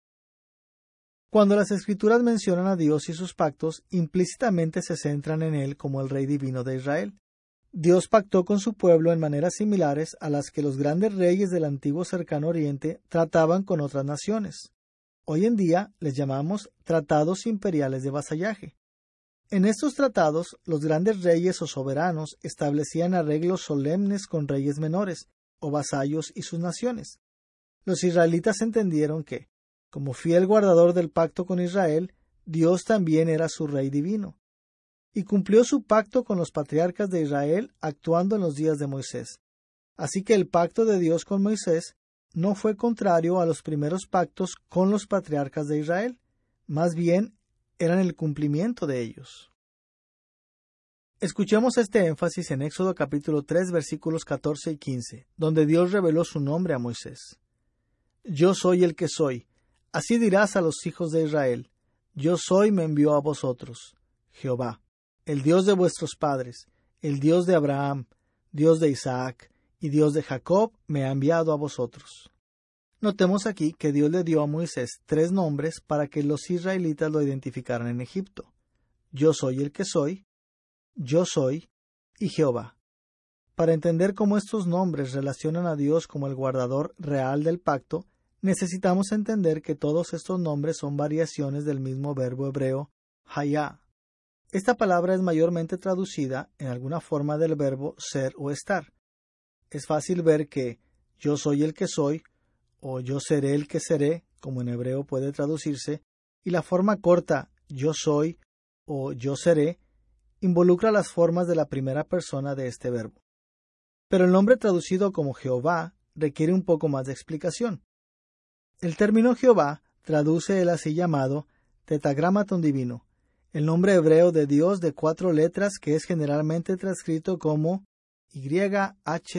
Cuando las Escrituras mencionan a Dios y sus pactos, implícitamente se centran en Él como el Rey divino de Israel. Dios pactó con su pueblo en maneras similares a las que los grandes reyes del antiguo cercano oriente trataban con otras naciones. Hoy en día les llamamos tratados imperiales de vasallaje. En estos tratados, los grandes reyes o soberanos establecían arreglos solemnes con reyes menores, o vasallos y sus naciones. Los israelitas entendieron que, como fiel guardador del pacto con Israel, Dios también era su Rey divino. y cumplió su pacto con los patriarcas de Israel actuando en los días de Moisés. Así que el pacto de Dios con Moisés no fue contrario a los primeros pactos con los patriarcas de Israel, más bien eran el cumplimiento de ellos. Escuchemos este énfasis en Éxodo capítulo 3 versículos 14 y 15, donde Dios reveló su nombre a Moisés. Yo soy el que soy, así dirás a los hijos de Israel, yo soy me envió a vosotros, Jehová, el Dios de vuestros padres, el Dios de Abraham, Dios de Isaac y Dios de Jacob me ha enviado a vosotros. Notemos aquí que Dios le dio a Moisés 3 nombres para que los israelitas lo identificaran en Egipto. Yo soy el que soy, yo soy y Jehová. Para entender cómo estos nombres relacionan a Dios como el guardador real del pacto, necesitamos entender que todos estos nombres son variaciones del mismo verbo hebreo, hayá. Esta palabra es mayormente traducida en alguna forma del verbo ser o estar. Es fácil ver que yo soy el que soy, o yo seré el que seré, como en hebreo puede traducirse, y la forma corta yo soy o yo seré, involucra las formas de la primera persona de este verbo. Pero el nombre traducido como Jehová requiere un poco más de explicación. El término Jehová traduce el así llamado tetragramatón divino, el nombre hebreo de Dios de 4 letras que es generalmente transcrito como YHWH.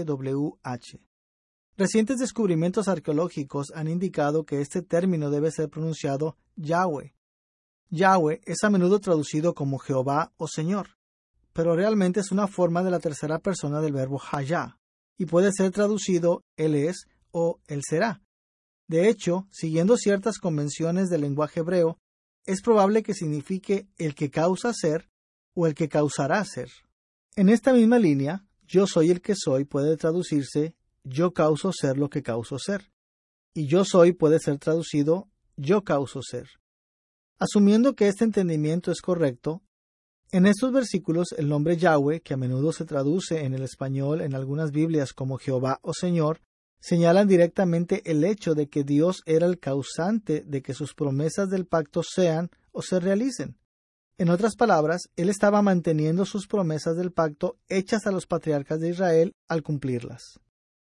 Recientes descubrimientos arqueológicos han indicado que este término debe ser pronunciado Yahweh. Yahweh es a menudo traducido como Jehová o Señor, pero realmente es una forma de la tercera persona del verbo hayá, y puede ser traducido Él es o Él será. De hecho, siguiendo ciertas convenciones del lenguaje hebreo, es probable que signifique el que causa ser o el que causará ser. En esta misma línea, yo soy el que soy puede traducirse yo causo ser lo que causo ser, y yo soy puede ser traducido yo causo ser. Asumiendo que este entendimiento es correcto, en estos versículos el nombre Yahweh, que a menudo se traduce en el español en algunas Biblias como Jehová o Señor, señalan directamente el hecho de que Dios era el causante de que sus promesas del pacto sean o se realicen. En otras palabras, Él estaba manteniendo sus promesas del pacto hechas a los patriarcas de Israel al cumplirlas.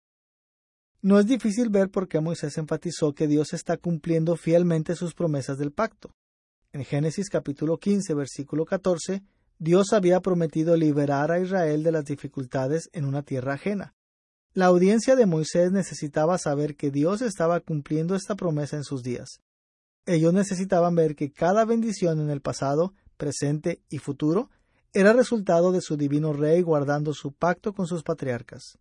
No es difícil ver por qué Moisés enfatizó que Dios está cumpliendo fielmente sus promesas del pacto. En Génesis capítulo 15, versículo 14, Dios había prometido liberar a Israel de las dificultades en una tierra ajena. La audiencia de Moisés necesitaba saber que Dios estaba cumpliendo esta promesa en sus días. Ellos necesitaban ver que cada bendición en el pasado, presente y futuro era resultado de su divino Rey guardando su pacto con sus patriarcas.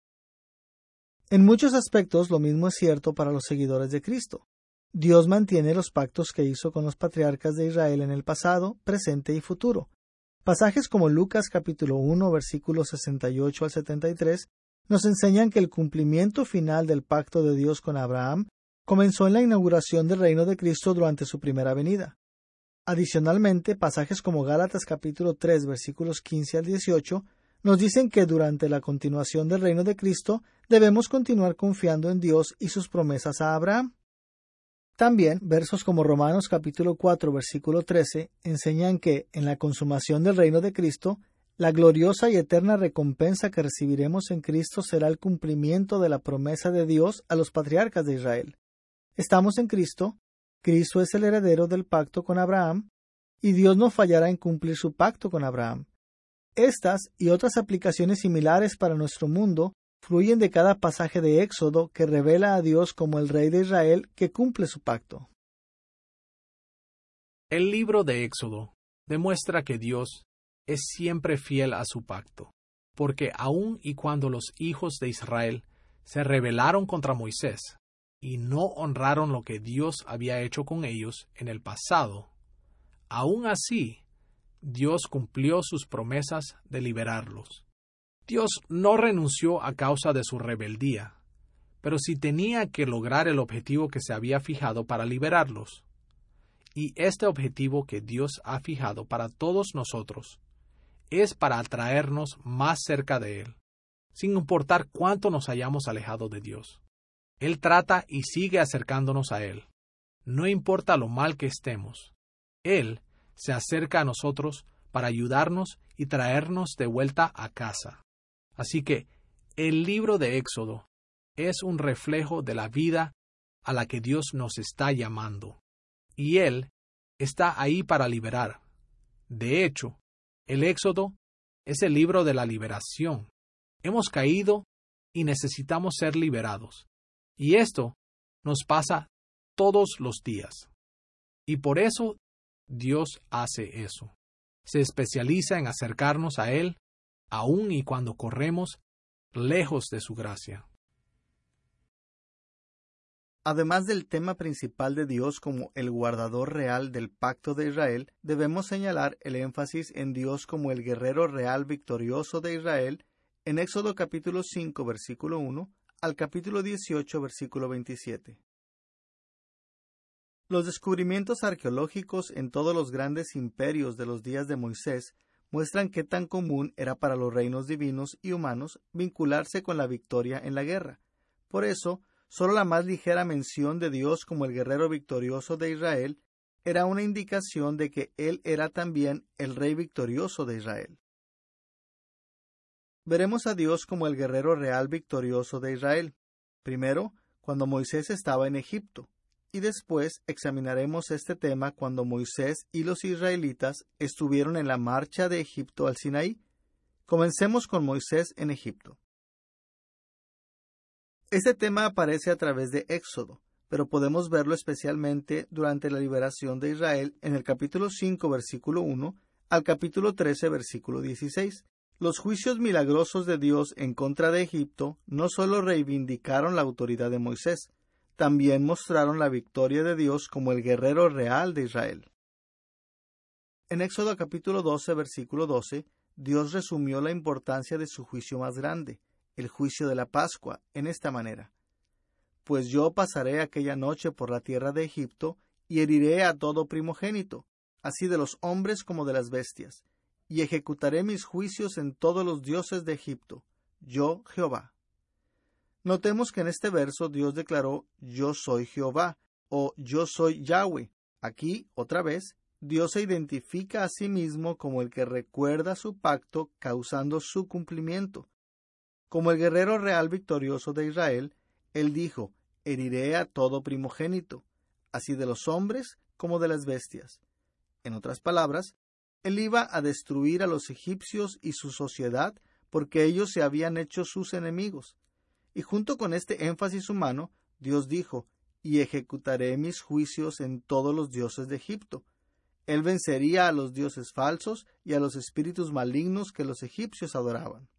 En muchos aspectos lo mismo es cierto para los seguidores de Cristo. Dios mantiene los pactos que hizo con los patriarcas de Israel en el pasado, presente y futuro. Pasajes como Lucas capítulo 1 versículos 68 al 73 nos enseñan que el cumplimiento final del pacto de Dios con Abraham comenzó en la inauguración del reino de Cristo durante su primera venida. Adicionalmente, pasajes como Gálatas capítulo 3 versículos 15 al 18 nos dicen que durante la continuación del reino de Cristo debemos continuar confiando en Dios y sus promesas a Abraham. También, versos como Romanos capítulo 4 versículo 13 enseñan que, en la consumación del reino de Cristo, la gloriosa y eterna recompensa que recibiremos en Cristo será el cumplimiento de la promesa de Dios a los patriarcas de Israel. Estamos en Cristo, Cristo es el heredero del pacto con Abraham, y Dios no fallará en cumplir su pacto con Abraham. Estas y otras aplicaciones similares para nuestro mundo fluyen de cada pasaje de Éxodo que revela a Dios como el Rey de Israel que cumple su pacto. El libro de Éxodo demuestra que Dios es siempre fiel a su pacto, porque aun y cuando los hijos de Israel se rebelaron contra Moisés y no honraron lo que Dios había hecho con ellos en el pasado, aun así, Dios cumplió sus promesas de liberarlos. Dios no renunció a causa de su rebeldía, pero sí tenía que lograr el objetivo que se había fijado para liberarlos. Y este objetivo que Dios ha fijado para todos nosotros es para atraernos más cerca de Él, sin importar cuánto nos hayamos alejado de Dios. Él trata y sigue acercándonos a Él. No importa lo mal que estemos, Él se acerca a nosotros para ayudarnos y traernos de vuelta a casa. Así que el libro de Éxodo es un reflejo de la vida a la que Dios nos está llamando. Y Él está ahí para liberar. De hecho, el Éxodo es el libro de la liberación. Hemos caído y necesitamos ser liberados. Y esto nos pasa todos los días. Y por eso Dios hace eso. Se especializa en acercarnos a Él, aun y cuando corremos lejos de su gracia. Además del tema principal de Dios como el guardador real del pacto de Israel, debemos señalar el énfasis en Dios como el guerrero real victorioso de Israel en Éxodo capítulo 5, versículo 1 al capítulo 18, versículo 27. Los descubrimientos arqueológicos en todos los grandes imperios de los días de Moisés muestran qué tan común era para los reinos divinos y humanos vincularse con la victoria en la guerra. Por eso, solo la más ligera mención de Dios como el guerrero victorioso de Israel era una indicación de que Él era también el rey victorioso de Israel. Veremos a Dios como el guerrero real victorioso de Israel, primero cuando Moisés estaba en Egipto, y después examinaremos este tema cuando Moisés y los israelitas estuvieron en la marcha de Egipto al Sinaí. Comencemos con Moisés en Egipto. Este tema aparece a través de Éxodo, pero podemos verlo especialmente durante la liberación de Israel en el capítulo 5, versículo 1, al capítulo 13, versículo 16. Los juicios milagrosos de Dios en contra de Egipto no solo reivindicaron la autoridad de Moisés, también mostraron la victoria de Dios como el guerrero real de Israel. En Éxodo capítulo 12, versículo 12, Dios resumió la importancia de su juicio más grande, el juicio de la Pascua, en esta manera: Pues yo pasaré aquella noche por la tierra de Egipto y heriré a todo primogénito, así de los hombres como de las bestias, y ejecutaré mis juicios en todos los dioses de Egipto, yo Jehová. Notemos que en este verso Dios declaró yo soy Jehová o yo soy Yahweh. Aquí, otra vez, Dios se identifica a sí mismo como el que recuerda su pacto causando su cumplimiento. Como el guerrero real victorioso de Israel, Él dijo, heriré a todo primogénito, así de los hombres como de las bestias. En otras palabras, Él iba a destruir a los egipcios y su sociedad porque ellos se habían hecho sus enemigos. Y junto con este énfasis humano, Dios dijo, y ejecutaré mis juicios en todos los dioses de Egipto. Él vencería a los dioses falsos y a los espíritus malignos que los egipcios adoraban.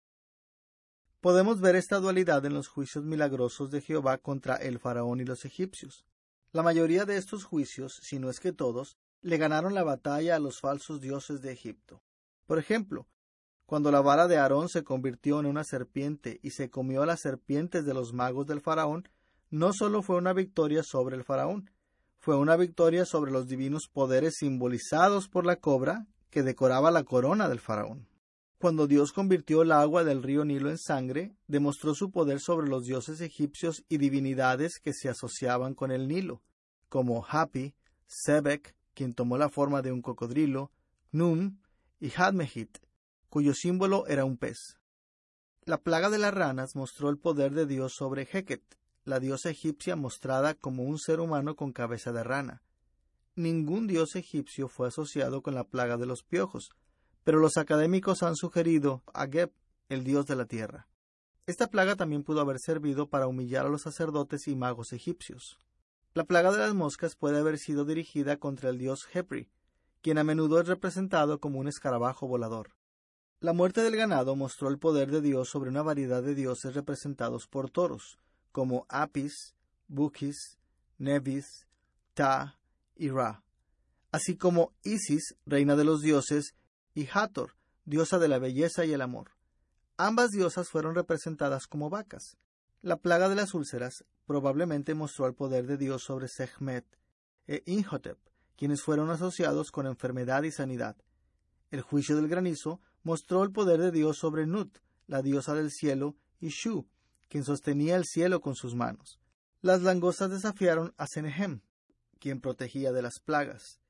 Podemos ver esta dualidad en los juicios milagrosos de Jehová contra el faraón y los egipcios. La mayoría de estos juicios, si no es que todos, le ganaron la batalla a los falsos dioses de Egipto. Por ejemplo, cuando la vara de Aarón se convirtió en una serpiente y se comió a las serpientes de los magos del faraón, no solo fue una victoria sobre el faraón, fue una victoria sobre los divinos poderes simbolizados por la cobra que decoraba la corona del faraón. Cuando Dios convirtió el agua del río Nilo en sangre, demostró su poder sobre los dioses egipcios y divinidades que se asociaban con el Nilo, como Hapi, Sebek, quien tomó la forma de un cocodrilo, Num y Hadmehit, cuyo símbolo era un pez. La plaga de las ranas mostró el poder de Dios sobre Heket, la diosa egipcia mostrada como un ser humano con cabeza de rana. Ningún dios egipcio fue asociado con la plaga de los piojos, pero los académicos han sugerido a Geb, el dios de la tierra. Esta plaga también pudo haber servido para humillar a los sacerdotes y magos egipcios. La plaga de las moscas puede haber sido dirigida contra el dios Hepri, quien a menudo es representado como un escarabajo volador. La muerte del ganado mostró el poder de Dios sobre una variedad de dioses representados por toros, como Apis, Bukis, Nebis, Ta y Ra, así como Isis, reina de los dioses, y Hathor, diosa de la belleza y el amor. Ambas diosas fueron representadas como vacas. La plaga de las úlceras probablemente mostró el poder de Dios sobre Sekhmet e Imhotep, quienes fueron asociados con enfermedad y sanidad. El juicio del granizo mostró el poder de Dios sobre Nut, la diosa del cielo, y Shu, quien sostenía el cielo con sus manos. Las langostas desafiaron a Senehem, quien protegía de las plagas.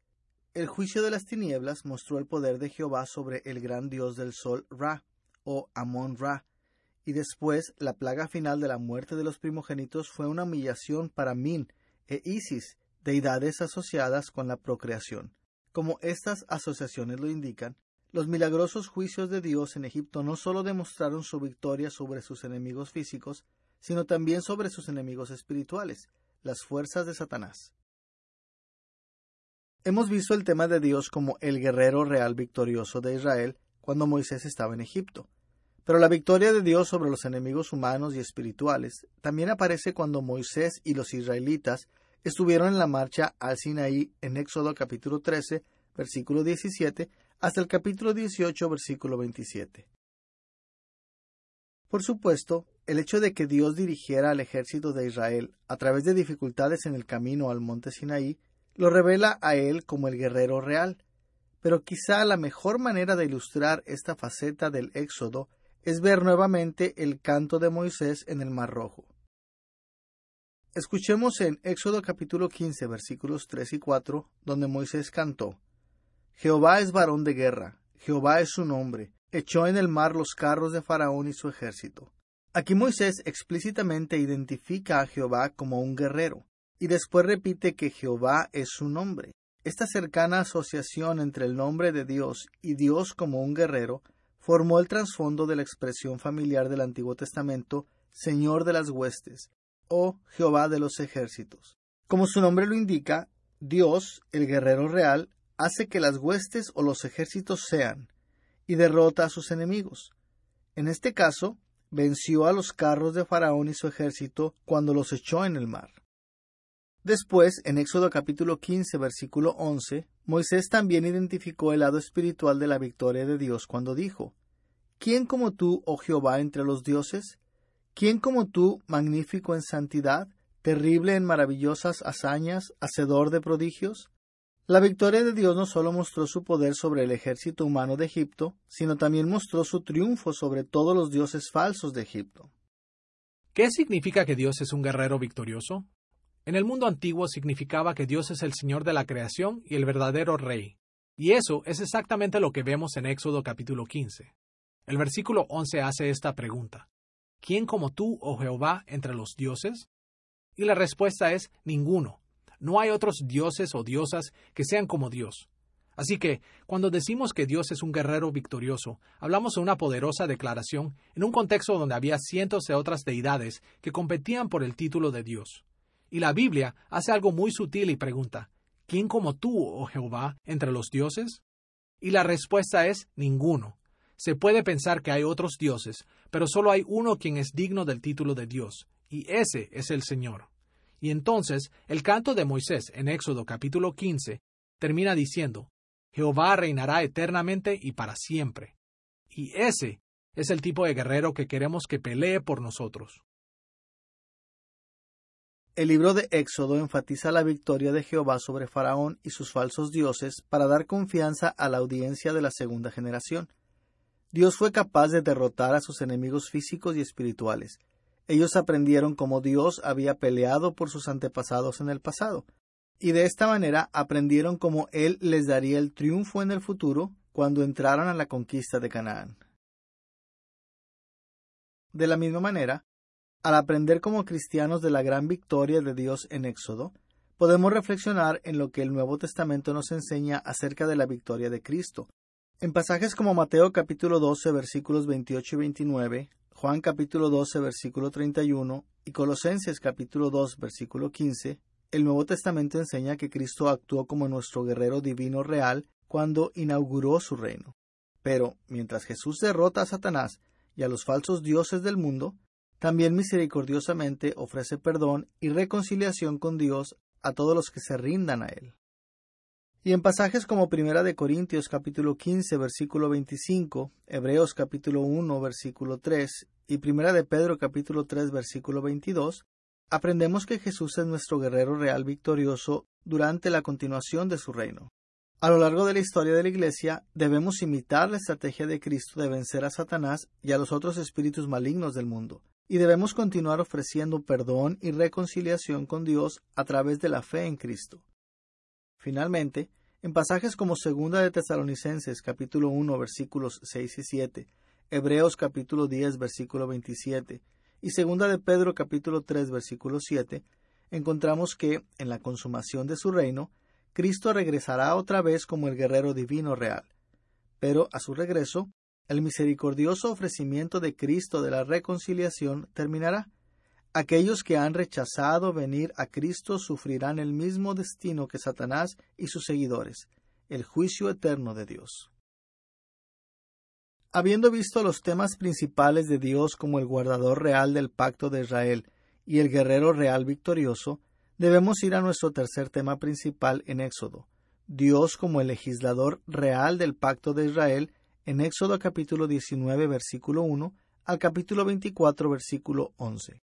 El juicio de las tinieblas mostró el poder de Jehová sobre el gran dios del sol Ra, o Amón-Ra, y después la plaga final de la muerte de los primogénitos fue una humillación para Min e Isis, deidades asociadas con la procreación. Como estas asociaciones lo indican, los milagrosos juicios de Dios en Egipto no solo demostraron su victoria sobre sus enemigos físicos, sino también sobre sus enemigos espirituales, las fuerzas de Satanás. Hemos visto el tema de Dios como el guerrero real victorioso de Israel cuando Moisés estaba en Egipto. Pero la victoria de Dios sobre los enemigos humanos y espirituales también aparece cuando Moisés y los israelitas estuvieron en la marcha al Sinaí en Éxodo capítulo 13, versículo 17, hasta el capítulo 18, versículo 27. Por supuesto, el hecho de que Dios dirigiera al ejército de Israel a través de dificultades en el camino al monte Sinaí lo revela a él como el guerrero real, pero quizá la mejor manera de ilustrar esta faceta del Éxodo es ver nuevamente el canto de Moisés en el Mar Rojo. Escuchemos en Éxodo capítulo 15, versículos 3 y 4, donde Moisés cantó: Jehová es varón de guerra, Jehová es su nombre, echó en el mar los carros de Faraón y su ejército. Aquí Moisés explícitamente identifica a Jehová como un guerrero, y después repite que Jehová es su nombre. Esta cercana asociación entre el nombre de Dios y Dios como un guerrero formó el trasfondo de la expresión familiar del Antiguo Testamento, Señor de las huestes, o Jehová de los ejércitos. Como su nombre lo indica, Dios, el guerrero real, hace que las huestes o los ejércitos sean, y derrota a sus enemigos. En este caso, venció a los carros de Faraón y su ejército cuando los echó en el mar. Después, en Éxodo capítulo 15, versículo 11, Moisés también identificó el lado espiritual de la victoria de Dios cuando dijo: ¿Quién como tú, oh Jehová, entre los dioses? ¿Quién como tú, magnífico en santidad, terrible en maravillosas hazañas, hacedor de prodigios? La victoria de Dios no solo mostró su poder sobre el ejército humano de Egipto, sino también mostró su triunfo sobre todos los dioses falsos de Egipto. ¿Qué significa que Dios es un guerrero victorioso? En el mundo antiguo significaba que Dios es el Señor de la creación y el verdadero Rey. Y eso es exactamente lo que vemos en Éxodo capítulo 15. El versículo 11 hace esta pregunta: ¿Quién como tú, oh Jehová, entre los dioses? Y la respuesta es ninguno. No hay otros dioses o diosas que sean como Dios. Así que, cuando decimos que Dios es un guerrero victorioso, hablamos de una poderosa declaración en un contexto donde había cientos de otras deidades que competían por el título de Dios. Y la Biblia hace algo muy sutil y pregunta: ¿Quién como tú, oh Jehová, entre los dioses? Y la respuesta es ninguno. Se puede pensar que hay otros dioses, pero solo hay uno quien es digno del título de Dios, y ese es el Señor. Y entonces, el canto de Moisés en Éxodo capítulo 15 termina diciendo: Jehová reinará eternamente y para siempre. Y ese es el tipo de guerrero que queremos que pelee por nosotros. El libro de Éxodo enfatiza la victoria de Jehová sobre Faraón y sus falsos dioses para dar confianza a la audiencia de la segunda generación. Dios fue capaz de derrotar a sus enemigos físicos y espirituales. Ellos aprendieron cómo Dios había peleado por sus antepasados en el pasado, y de esta manera aprendieron cómo Él les daría el triunfo en el futuro cuando entraran a la conquista de Canaán. De la misma manera, al aprender como cristianos de la gran victoria de Dios en Éxodo, podemos reflexionar en lo que el Nuevo Testamento nos enseña acerca de la victoria de Cristo. En pasajes como Mateo capítulo 12, versículos 28 y 29, Juan capítulo 12, versículo 31 y Colosenses capítulo 2, versículo 15, el Nuevo Testamento enseña que Cristo actuó como nuestro guerrero divino real cuando inauguró su reino. Pero, mientras Jesús derrota a Satanás y a los falsos dioses del mundo, también misericordiosamente ofrece perdón y reconciliación con Dios a todos los que se rindan a Él. Y en pasajes como 1 de Corintios capítulo 15 versículo 25, Hebreos capítulo 1 versículo 3 y 1 de Pedro capítulo 3 versículo 22, aprendemos que Jesús es nuestro guerrero real victorioso durante la continuación de su reino. A lo largo de la historia de la Iglesia, debemos imitar la estrategia de Cristo de vencer a Satanás y a los otros espíritus malignos del mundo, y debemos continuar ofreciendo perdón y reconciliación con Dios a través de la fe en Cristo. Finalmente, En pasajes como 2 de Tesalonicenses, capítulo 1, versículos 6 y 7, Hebreos capítulo 10, versículo 27, y 2 de Pedro capítulo 3, versículo 7, encontramos que, en la consumación de su reino, Cristo regresará otra vez como el guerrero divino real. Pero, a su regreso, el misericordioso ofrecimiento de Cristo de la reconciliación terminará. Aquellos que han rechazado venir a Cristo sufrirán el mismo destino que Satanás y sus seguidores, el juicio eterno de Dios. Habiendo visto los temas principales de Dios como el guardador real del pacto de Israel y el guerrero real victorioso, debemos ir a nuestro tercer tema principal en Éxodo, Dios como el legislador real del pacto de Israel, en Éxodo capítulo 19, versículo 1, al capítulo 24, versículo 11.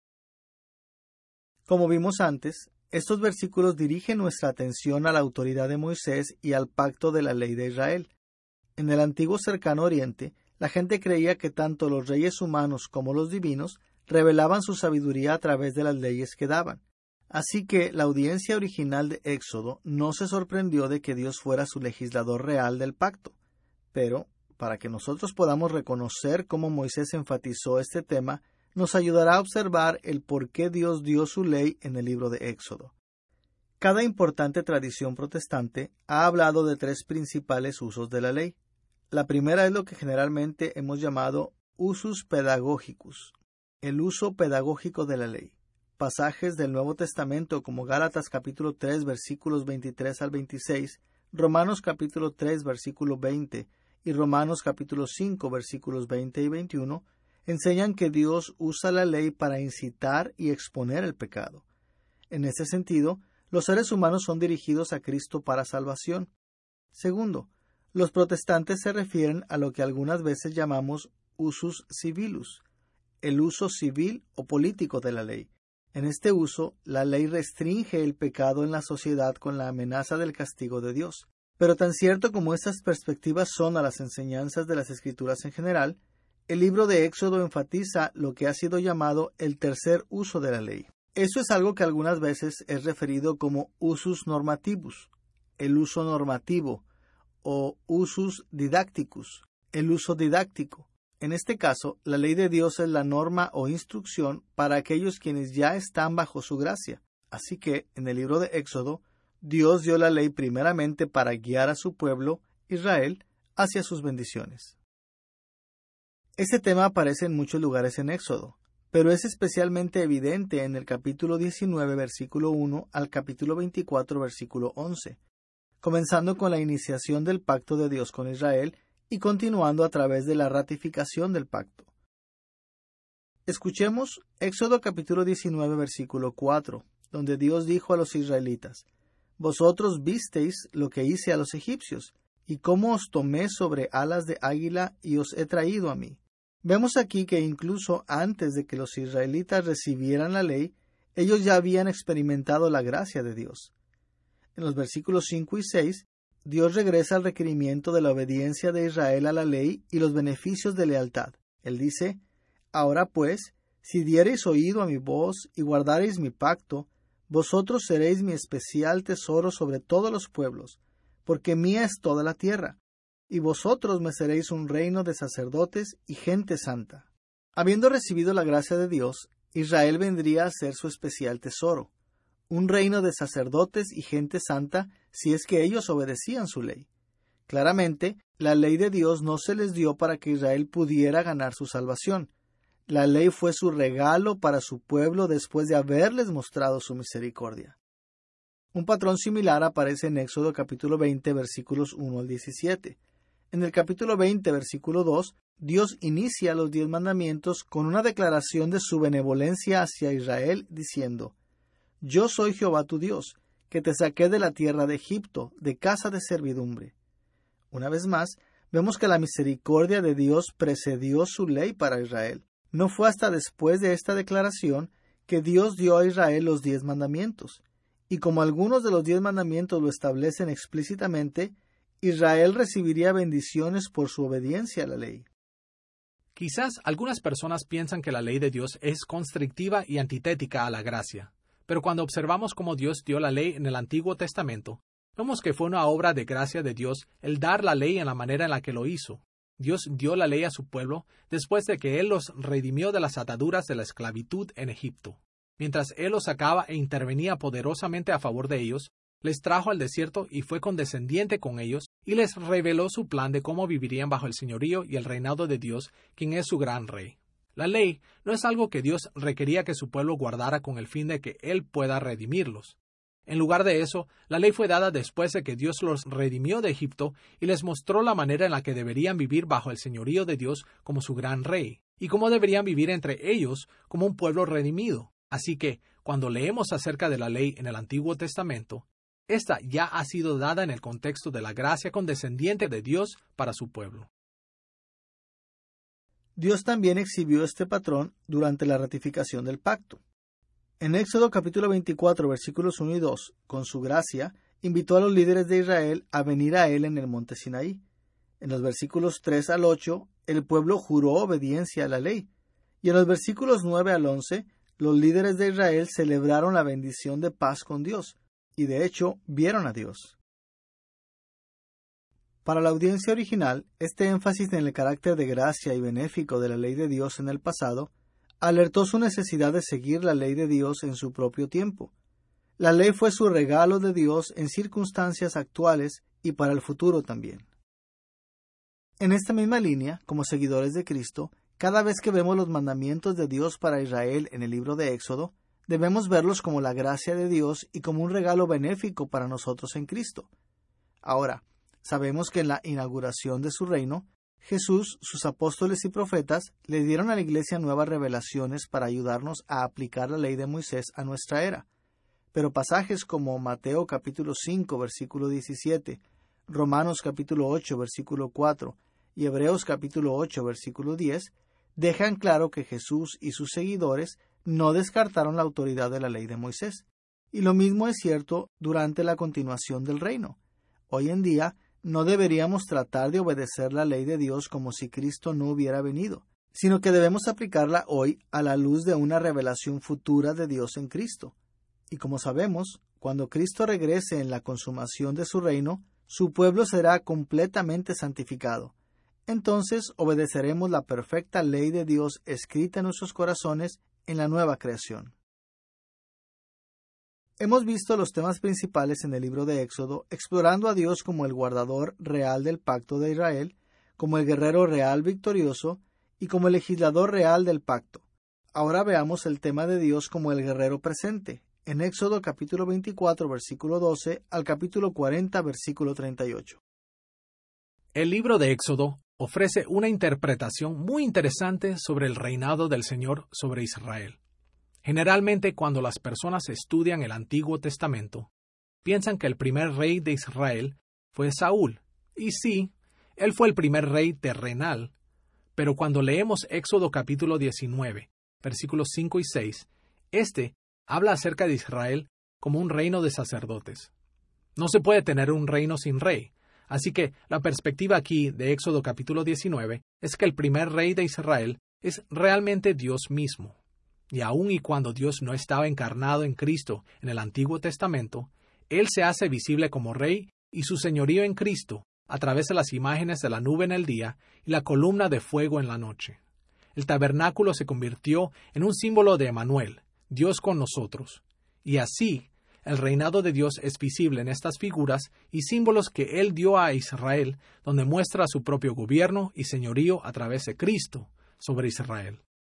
Como vimos antes, estos versículos dirigen nuestra atención a la autoridad de Moisés y al pacto de la ley de Israel. En el antiguo cercano oriente, la gente creía que tanto los reyes humanos como los divinos revelaban su sabiduría a través de las leyes que daban. Así que la audiencia original de Éxodo no se sorprendió de que Dios fuera su legislador real del pacto. Pero, para que nosotros podamos reconocer cómo Moisés enfatizó este tema, nos ayudará a observar el por qué Dios dio su ley en el libro de Éxodo. Cada importante tradición protestante ha hablado de tres principales usos de la ley. La primera es lo que generalmente hemos llamado usus pedagogicus, el uso pedagógico de la ley. Pasajes del Nuevo Testamento como Gálatas capítulo 3 versículos 23 al 26, Romanos capítulo 3 versículo 20 y Romanos capítulo 5 versículos 20 y 21 enseñan que Dios usa la ley para incitar y exponer el pecado. En ese sentido, los seres humanos son dirigidos a Cristo para salvación. Segundo, los protestantes se refieren a lo que algunas veces llamamos usus civilus, el uso civil o político de la ley. En este uso, la ley restringe el pecado en la sociedad con la amenaza del castigo de Dios. Pero tan cierto como estas perspectivas son a las enseñanzas de las Escrituras en general, el libro de Éxodo enfatiza lo que ha sido llamado el tercer uso de la ley. Eso es algo que algunas veces es referido como usus normativus, el uso normativo, o usus didácticus, el uso didáctico. En este caso, la ley de Dios es la norma o instrucción para aquellos quienes ya están bajo su gracia. Así que, en el libro de Éxodo, Dios dio la ley primeramente para guiar a su pueblo, Israel, hacia sus bendiciones. Este tema aparece en muchos lugares en Éxodo, pero es especialmente evidente en el capítulo 19, versículo 1 al capítulo 24, versículo 11, comenzando con la iniciación del pacto de Dios con Israel y continuando a través de la ratificación del pacto. Escuchemos Éxodo capítulo 19, versículo 4, donde Dios dijo a los israelitas: «Vosotros visteis lo que hice a los egipcios, y cómo os tomé sobre alas de águila y os he traído a mí». Vemos aquí que incluso antes de que los israelitas recibieran la ley, ellos ya habían experimentado la gracia de Dios. En los versículos 5 y 6, Dios regresa al requerimiento de la obediencia de Israel a la ley y los beneficios de lealtad. Él dice: «Ahora pues, si diereis oído a mi voz y guardareis mi pacto, vosotros seréis mi especial tesoro sobre todos los pueblos, porque mía es toda la tierra. Y vosotros me seréis un reino de sacerdotes y gente santa». Habiendo recibido la gracia de Dios, Israel vendría a ser su especial tesoro, un reino de sacerdotes y gente santa si es que ellos obedecían su ley. Claramente, la ley de Dios no se les dio para que Israel pudiera ganar su salvación. La ley fue su regalo para su pueblo después de haberles mostrado su misericordia. Un patrón similar aparece en Éxodo capítulo 20, versículos 1 al 17. En el capítulo 20, versículo 2, Dios inicia los 10 mandamientos con una declaración de su benevolencia hacia Israel, diciendo: «Yo soy Jehová tu Dios, que te saqué de la tierra de Egipto, de casa de servidumbre». Una vez más, vemos que la misericordia de Dios precedió su ley para Israel. No fue hasta después de esta declaración que Dios dio a Israel los 10 mandamientos. Y como algunos de los 10 mandamientos lo establecen explícitamente, Israel recibiría bendiciones por su obediencia a la ley. Quizás algunas personas piensan que la ley de Dios es constrictiva y antitética a la gracia, pero cuando observamos cómo Dios dio la ley en el Antiguo Testamento, Vemos que fue una obra de gracia de Dios el dar la ley en la manera en la que lo hizo. Dios dio la ley a su pueblo después de que Él los redimió de las ataduras de la esclavitud en Egipto. Mientras Él los sacaba e intervenía poderosamente a favor de ellos, les trajo al desierto y fue condescendiente con ellos y les reveló su plan de cómo vivirían bajo el señorío y el reinado de Dios, quien es su gran rey. La ley no es algo que Dios requería que su pueblo guardara con el fin de que Él pueda redimirlos. En lugar de eso, la ley fue dada después de que Dios los redimió de Egipto y les mostró la manera en la que deberían vivir bajo el señorío de Dios como su gran rey, y cómo deberían vivir entre ellos como un pueblo redimido. Así que, cuando leemos acerca de la ley en el Antiguo Testamento, esta ya ha sido dada en el contexto de la gracia condescendiente de Dios para su pueblo. Dios también exhibió este patrón durante la ratificación del pacto. En Éxodo capítulo 24, versículos 1 y 2, con su gracia, invitó a los líderes de Israel a venir a él en el monte Sinaí. En los versículos 3 al 8, el pueblo juró obediencia a la ley. Y en los versículos 9 al 11, los líderes de Israel celebraron la bendición de paz con Dios, y de hecho vieron a Dios. Para la audiencia original, este énfasis en el carácter de gracia y benéfico de la ley de Dios en el pasado alertó su necesidad de seguir la ley de Dios en su propio tiempo. La ley fue su regalo de Dios en circunstancias actuales y para el futuro también. En esta misma línea, como seguidores de Cristo, cada vez que vemos los mandamientos de Dios para Israel en el libro de Éxodo, debemos verlos como la gracia de Dios y como un regalo benéfico para nosotros en Cristo. Ahora, sabemos que en la inauguración de su reino, Jesús, sus apóstoles y profetas le dieron a la Iglesia nuevas revelaciones para ayudarnos a aplicar la ley de Moisés a nuestra era. Pero pasajes como Mateo capítulo 5, versículo 17, Romanos capítulo 8, versículo 4 y Hebreos capítulo 8, versículo 10, dejan claro que Jesús y sus seguidores no descartaron la autoridad de la ley de Moisés. Y lo mismo es cierto durante la continuación del reino. Hoy en día, no deberíamos tratar de obedecer la ley de Dios como si Cristo no hubiera venido, sino que debemos aplicarla hoy a la luz de una revelación futura de Dios en Cristo. Y como sabemos, cuando Cristo regrese en la consumación de su reino, su pueblo será completamente santificado. Entonces obedeceremos la perfecta ley de Dios escrita en nuestros corazones en la nueva creación. Hemos visto los temas principales en el libro de Éxodo, explorando a Dios como el guardador real del pacto de Israel, como el guerrero real victorioso y como el legislador real del pacto. Ahora veamos el tema de Dios como el guerrero presente, en Éxodo capítulo 24, versículo 12 al capítulo 40, versículo 38. El libro de Éxodo ofrece una interpretación muy interesante sobre el reinado del Señor sobre Israel. Generalmente, cuando las personas estudian el Antiguo Testamento, piensan que el primer rey de Israel fue Saúl. Y sí, él fue el primer rey terrenal. Pero cuando leemos Éxodo capítulo 19, versículos 5 y 6, este habla acerca de Israel como un reino de sacerdotes. No se puede tener un reino sin rey. Así que la perspectiva aquí de Éxodo capítulo 19 es que el primer rey de Israel es realmente Dios mismo. Y aun y cuando Dios no estaba encarnado en Cristo en el Antiguo Testamento, Él se hace visible como Rey y su señorío en Cristo a través de las imágenes de la nube en el día y la columna de fuego en la noche. El tabernáculo se convirtió en un símbolo de Emmanuel, Dios con nosotros. Y así, el reinado de Dios es visible en estas figuras y símbolos que Él dio a Israel, donde muestra su propio gobierno y señorío a través de Cristo sobre Israel.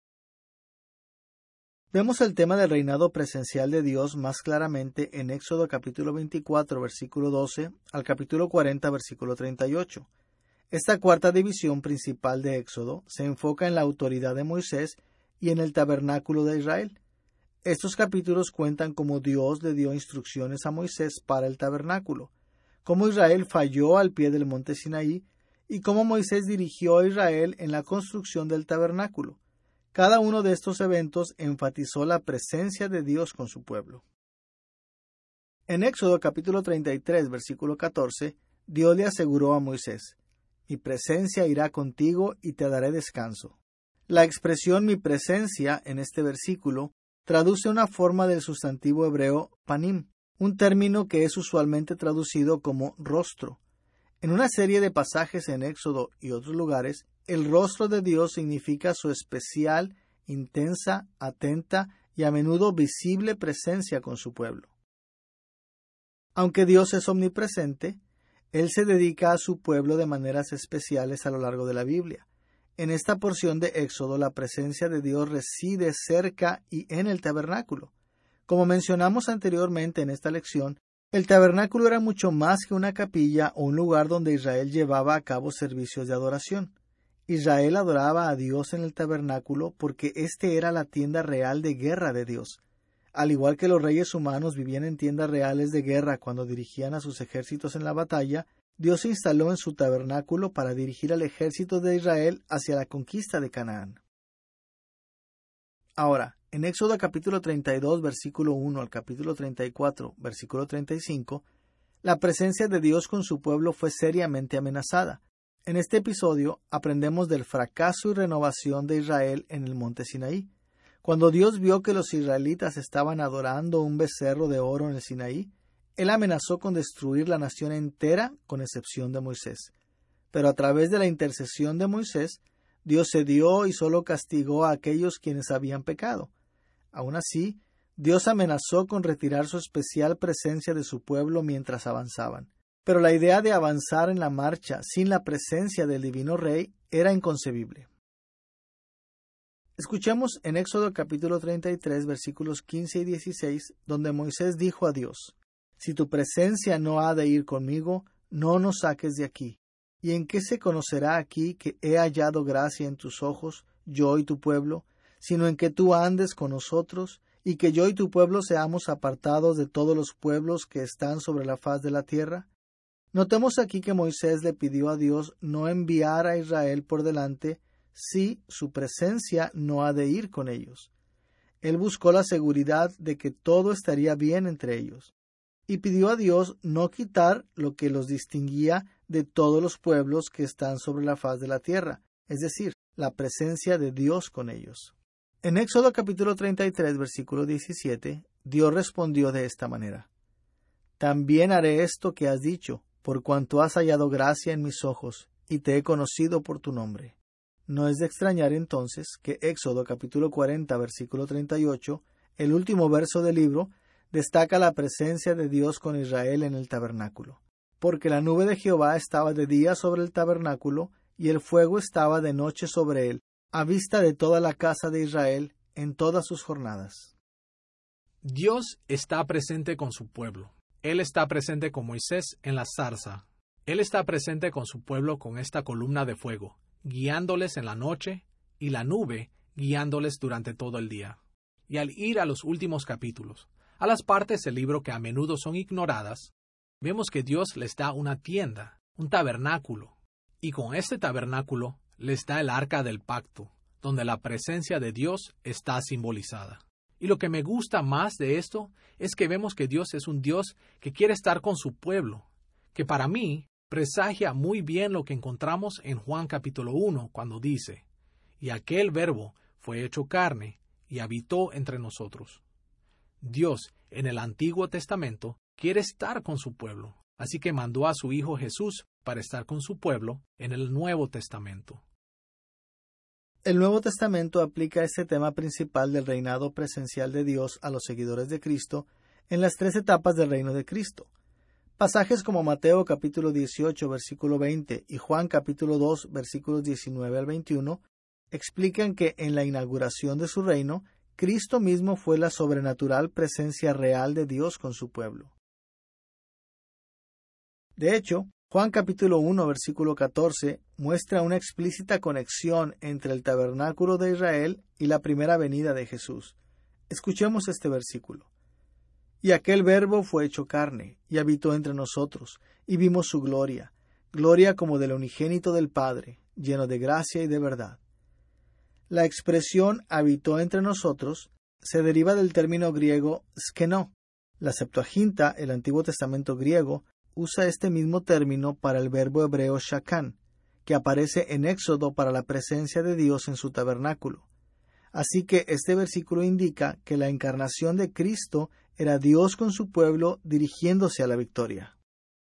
Vemos el tema del reinado presencial de Dios más claramente en Éxodo capítulo 24, versículo 12 al capítulo 40, versículo 38. Esta cuarta división principal de Éxodo se enfoca en la autoridad de Moisés y en el tabernáculo de Israel. Estos capítulos cuentan cómo Dios le dio instrucciones a Moisés para el tabernáculo, cómo Israel falló al pie del monte Sinaí y cómo Moisés dirigió a Israel en la construcción del tabernáculo. Cada uno de estos eventos enfatizó la presencia de Dios con su pueblo. En Éxodo capítulo 33, versículo 14, Dios le aseguró a Moisés: «Mi presencia irá contigo y te daré descanso». La expresión «mi presencia» en este versículo traduce una forma del sustantivo hebreo panim, un término que es usualmente traducido como rostro. En una serie de pasajes en Éxodo y otros lugares, el rostro de Dios significa su especial, intensa, atenta y a menudo visible presencia con su pueblo. Aunque Dios es omnipresente, Él se dedica a su pueblo de maneras especiales a lo largo de la Biblia. En esta porción de Éxodo, la presencia de Dios reside cerca y en el tabernáculo. Como mencionamos anteriormente en esta lección, el tabernáculo era mucho más que una capilla o un lugar donde Israel llevaba a cabo servicios de adoración. Israel adoraba a Dios en el tabernáculo porque este era la tienda real de guerra de Dios. Al igual que los reyes humanos vivían en tiendas reales de guerra cuando dirigían a sus ejércitos en la batalla, Dios se instaló en su tabernáculo para dirigir al ejército de Israel hacia la conquista de Canaán. Ahora, en Éxodo capítulo 32, versículo 1 al capítulo 34, versículo 35, la presencia de Dios con su pueblo fue seriamente amenazada. En este episodio aprendemos del fracaso y renovación de Israel en el monte Sinaí. Cuando Dios vio que los israelitas estaban adorando un becerro de oro en el Sinaí, Él amenazó con destruir la nación entera con excepción de Moisés. Pero a través de la intercesión de Moisés, Dios cedió y solo castigó a aquellos quienes habían pecado. Aún así, Dios amenazó con retirar su especial presencia de su pueblo mientras avanzaban. Pero la idea de avanzar en la marcha sin la presencia del Divino Rey era inconcebible. Escuchemos en Éxodo capítulo 33, versículos 15 y 16, donde Moisés dijo a Dios: «Si tu presencia no ha de ir conmigo, no nos saques de aquí. ¿Y en qué se conocerá aquí que he hallado gracia en tus ojos, yo y tu pueblo, sino en que tú andes con nosotros, y que yo y tu pueblo seamos apartados de todos los pueblos que están sobre la faz de la tierra?» Notemos aquí que Moisés le pidió a Dios no enviar a Israel por delante si su presencia no ha de ir con ellos. Él buscó la seguridad de que todo estaría bien entre ellos, y pidió a Dios no quitar lo que los distinguía de todos los pueblos que están sobre la faz de la tierra, es decir, la presencia de Dios con ellos. En Éxodo capítulo 33, versículo 17, Dios respondió de esta manera: «También haré esto que has dicho, por cuanto has hallado gracia en mis ojos, y te he conocido por tu nombre». No es de extrañar entonces que Éxodo capítulo 40, versículo 38, el último verso del libro, destaca la presencia de Dios con Israel en el tabernáculo. Porque la nube de Jehová estaba de día sobre el tabernáculo, y el fuego estaba de noche sobre él, a vista de toda la casa de Israel en todas sus jornadas. Dios está presente con su pueblo. Él está presente con Moisés en la zarza. Él está presente con su pueblo con esta columna de fuego, guiándoles en la noche, y la nube guiándoles durante todo el día. Y al ir a los últimos capítulos, a las partes del libro que a menudo son ignoradas, vemos que Dios les da una tienda, un tabernáculo, y con este tabernáculo les da el arca del pacto, donde la presencia de Dios está simbolizada. Y lo que me gusta más de esto es que vemos que Dios es un Dios que quiere estar con su pueblo, que para mí presagia muy bien lo que encontramos en Juan capítulo 1, cuando dice: «Y aquel Verbo fue hecho carne y habitó entre nosotros». Dios, en el Antiguo Testamento, quiere estar con su pueblo, así que mandó a su Hijo Jesús para estar con su pueblo en el Nuevo Testamento. El Nuevo Testamento aplica este tema principal del reinado presencial de Dios a los seguidores de Cristo en las 3 etapas del reino de Cristo. Pasajes como Mateo capítulo 18, versículo 20 y Juan capítulo 2, versículos 19 al 21, explican que en la inauguración de su reino, Cristo mismo fue la sobrenatural presencia real de Dios con su pueblo. De hecho, Juan capítulo 1, versículo 14, muestra una explícita conexión entre el tabernáculo de Israel y la primera venida de Jesús. Escuchemos este versículo. «Y aquel Verbo fue hecho carne, y habitó entre nosotros, y vimos su gloria, gloria como del unigénito del Padre, lleno de gracia y de verdad». La expresión «habitó entre nosotros» se deriva del término griego skeno. La Septuaginta, el Antiguo Testamento griego, usa este mismo término para el verbo hebreo shakan, que aparece en Éxodo para la presencia de Dios en su tabernáculo. Así que este versículo indica que la encarnación de Cristo Era Dios con su pueblo dirigiéndose a la victoria.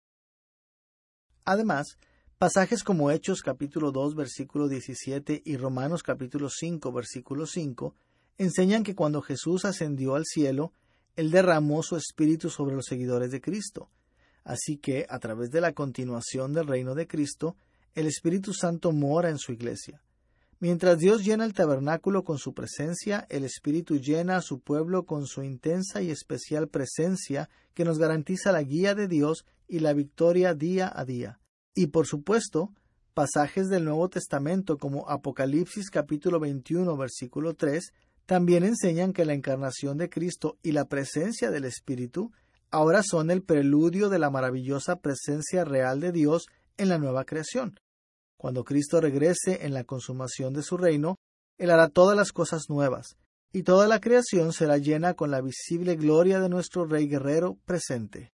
Además, pasajes como Hechos capítulo 2 versículo 17 y Romanos capítulo 5 versículo 5 enseñan que cuando Jesús ascendió al cielo, Él derramó su espíritu sobre los seguidores de Cristo. Así que, a través de la continuación del reino de Cristo, el Espíritu Santo mora en su iglesia. Mientras Dios llena el tabernáculo con su presencia, el Espíritu llena a su pueblo con su intensa y especial presencia que nos garantiza la guía de Dios y la victoria día a día. Y por supuesto, pasajes del Nuevo Testamento como Apocalipsis capítulo 21 versículo 3 también enseñan que la encarnación de Cristo y la presencia del Espíritu ahora son el preludio de la maravillosa presencia real de Dios en la nueva creación. Cuando Cristo regrese en la consumación de su reino, Él hará todas las cosas nuevas, y toda la creación será llena con la visible gloria de nuestro Rey guerrero presente.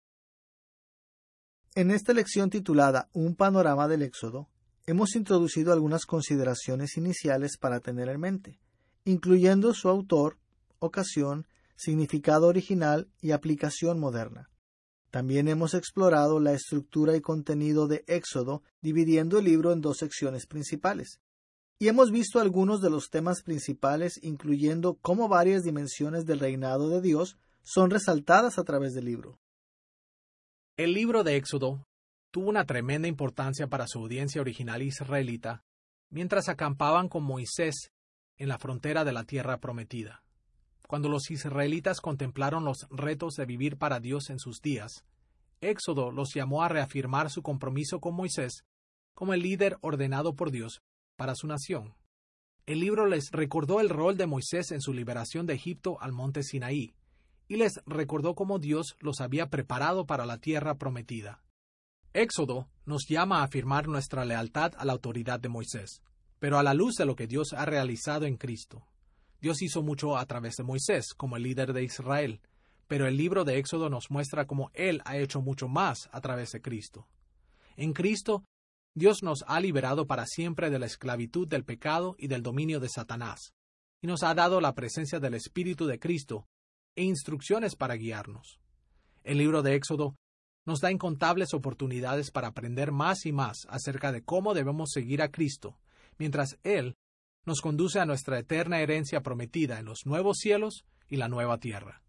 En esta lección titulada Un panorama del Éxodo, hemos introducido algunas consideraciones iniciales para tener en mente, incluyendo su autor, ocasión, significado original y aplicación moderna. También hemos explorado la estructura y contenido de Éxodo, dividiendo el libro en dos secciones principales. Y hemos visto algunos de los temas principales, incluyendo cómo varias dimensiones del reinado de Dios son resaltadas a través del libro. El libro de Éxodo tuvo una tremenda importancia para su audiencia original israelita mientras acampaban con Moisés en la frontera de la tierra prometida. Cuando los israelitas contemplaron los retos de vivir para Dios en sus días, Éxodo los llamó a reafirmar su compromiso con Moisés como el líder ordenado por Dios para su nación. El libro les recordó el rol de Moisés en su liberación de Egipto al monte Sinaí, y les recordó cómo Dios los había preparado para la tierra prometida. Éxodo nos llama a afirmar nuestra lealtad a la autoridad de Moisés, pero a la luz de lo que Dios ha realizado en Cristo. Dios hizo mucho a través de Moisés como el líder de Israel, pero el libro de Éxodo nos muestra cómo Él ha hecho mucho más a través de Cristo. En Cristo, Dios nos ha liberado para siempre de la esclavitud del pecado y del dominio de Satanás, y nos ha dado la presencia del Espíritu de Cristo e instrucciones para guiarnos. El libro de Éxodo nos da incontables oportunidades para aprender más y más acerca de cómo debemos seguir a Cristo, mientras Él nos conduce a nuestra eterna herencia prometida en los nuevos cielos y la nueva tierra.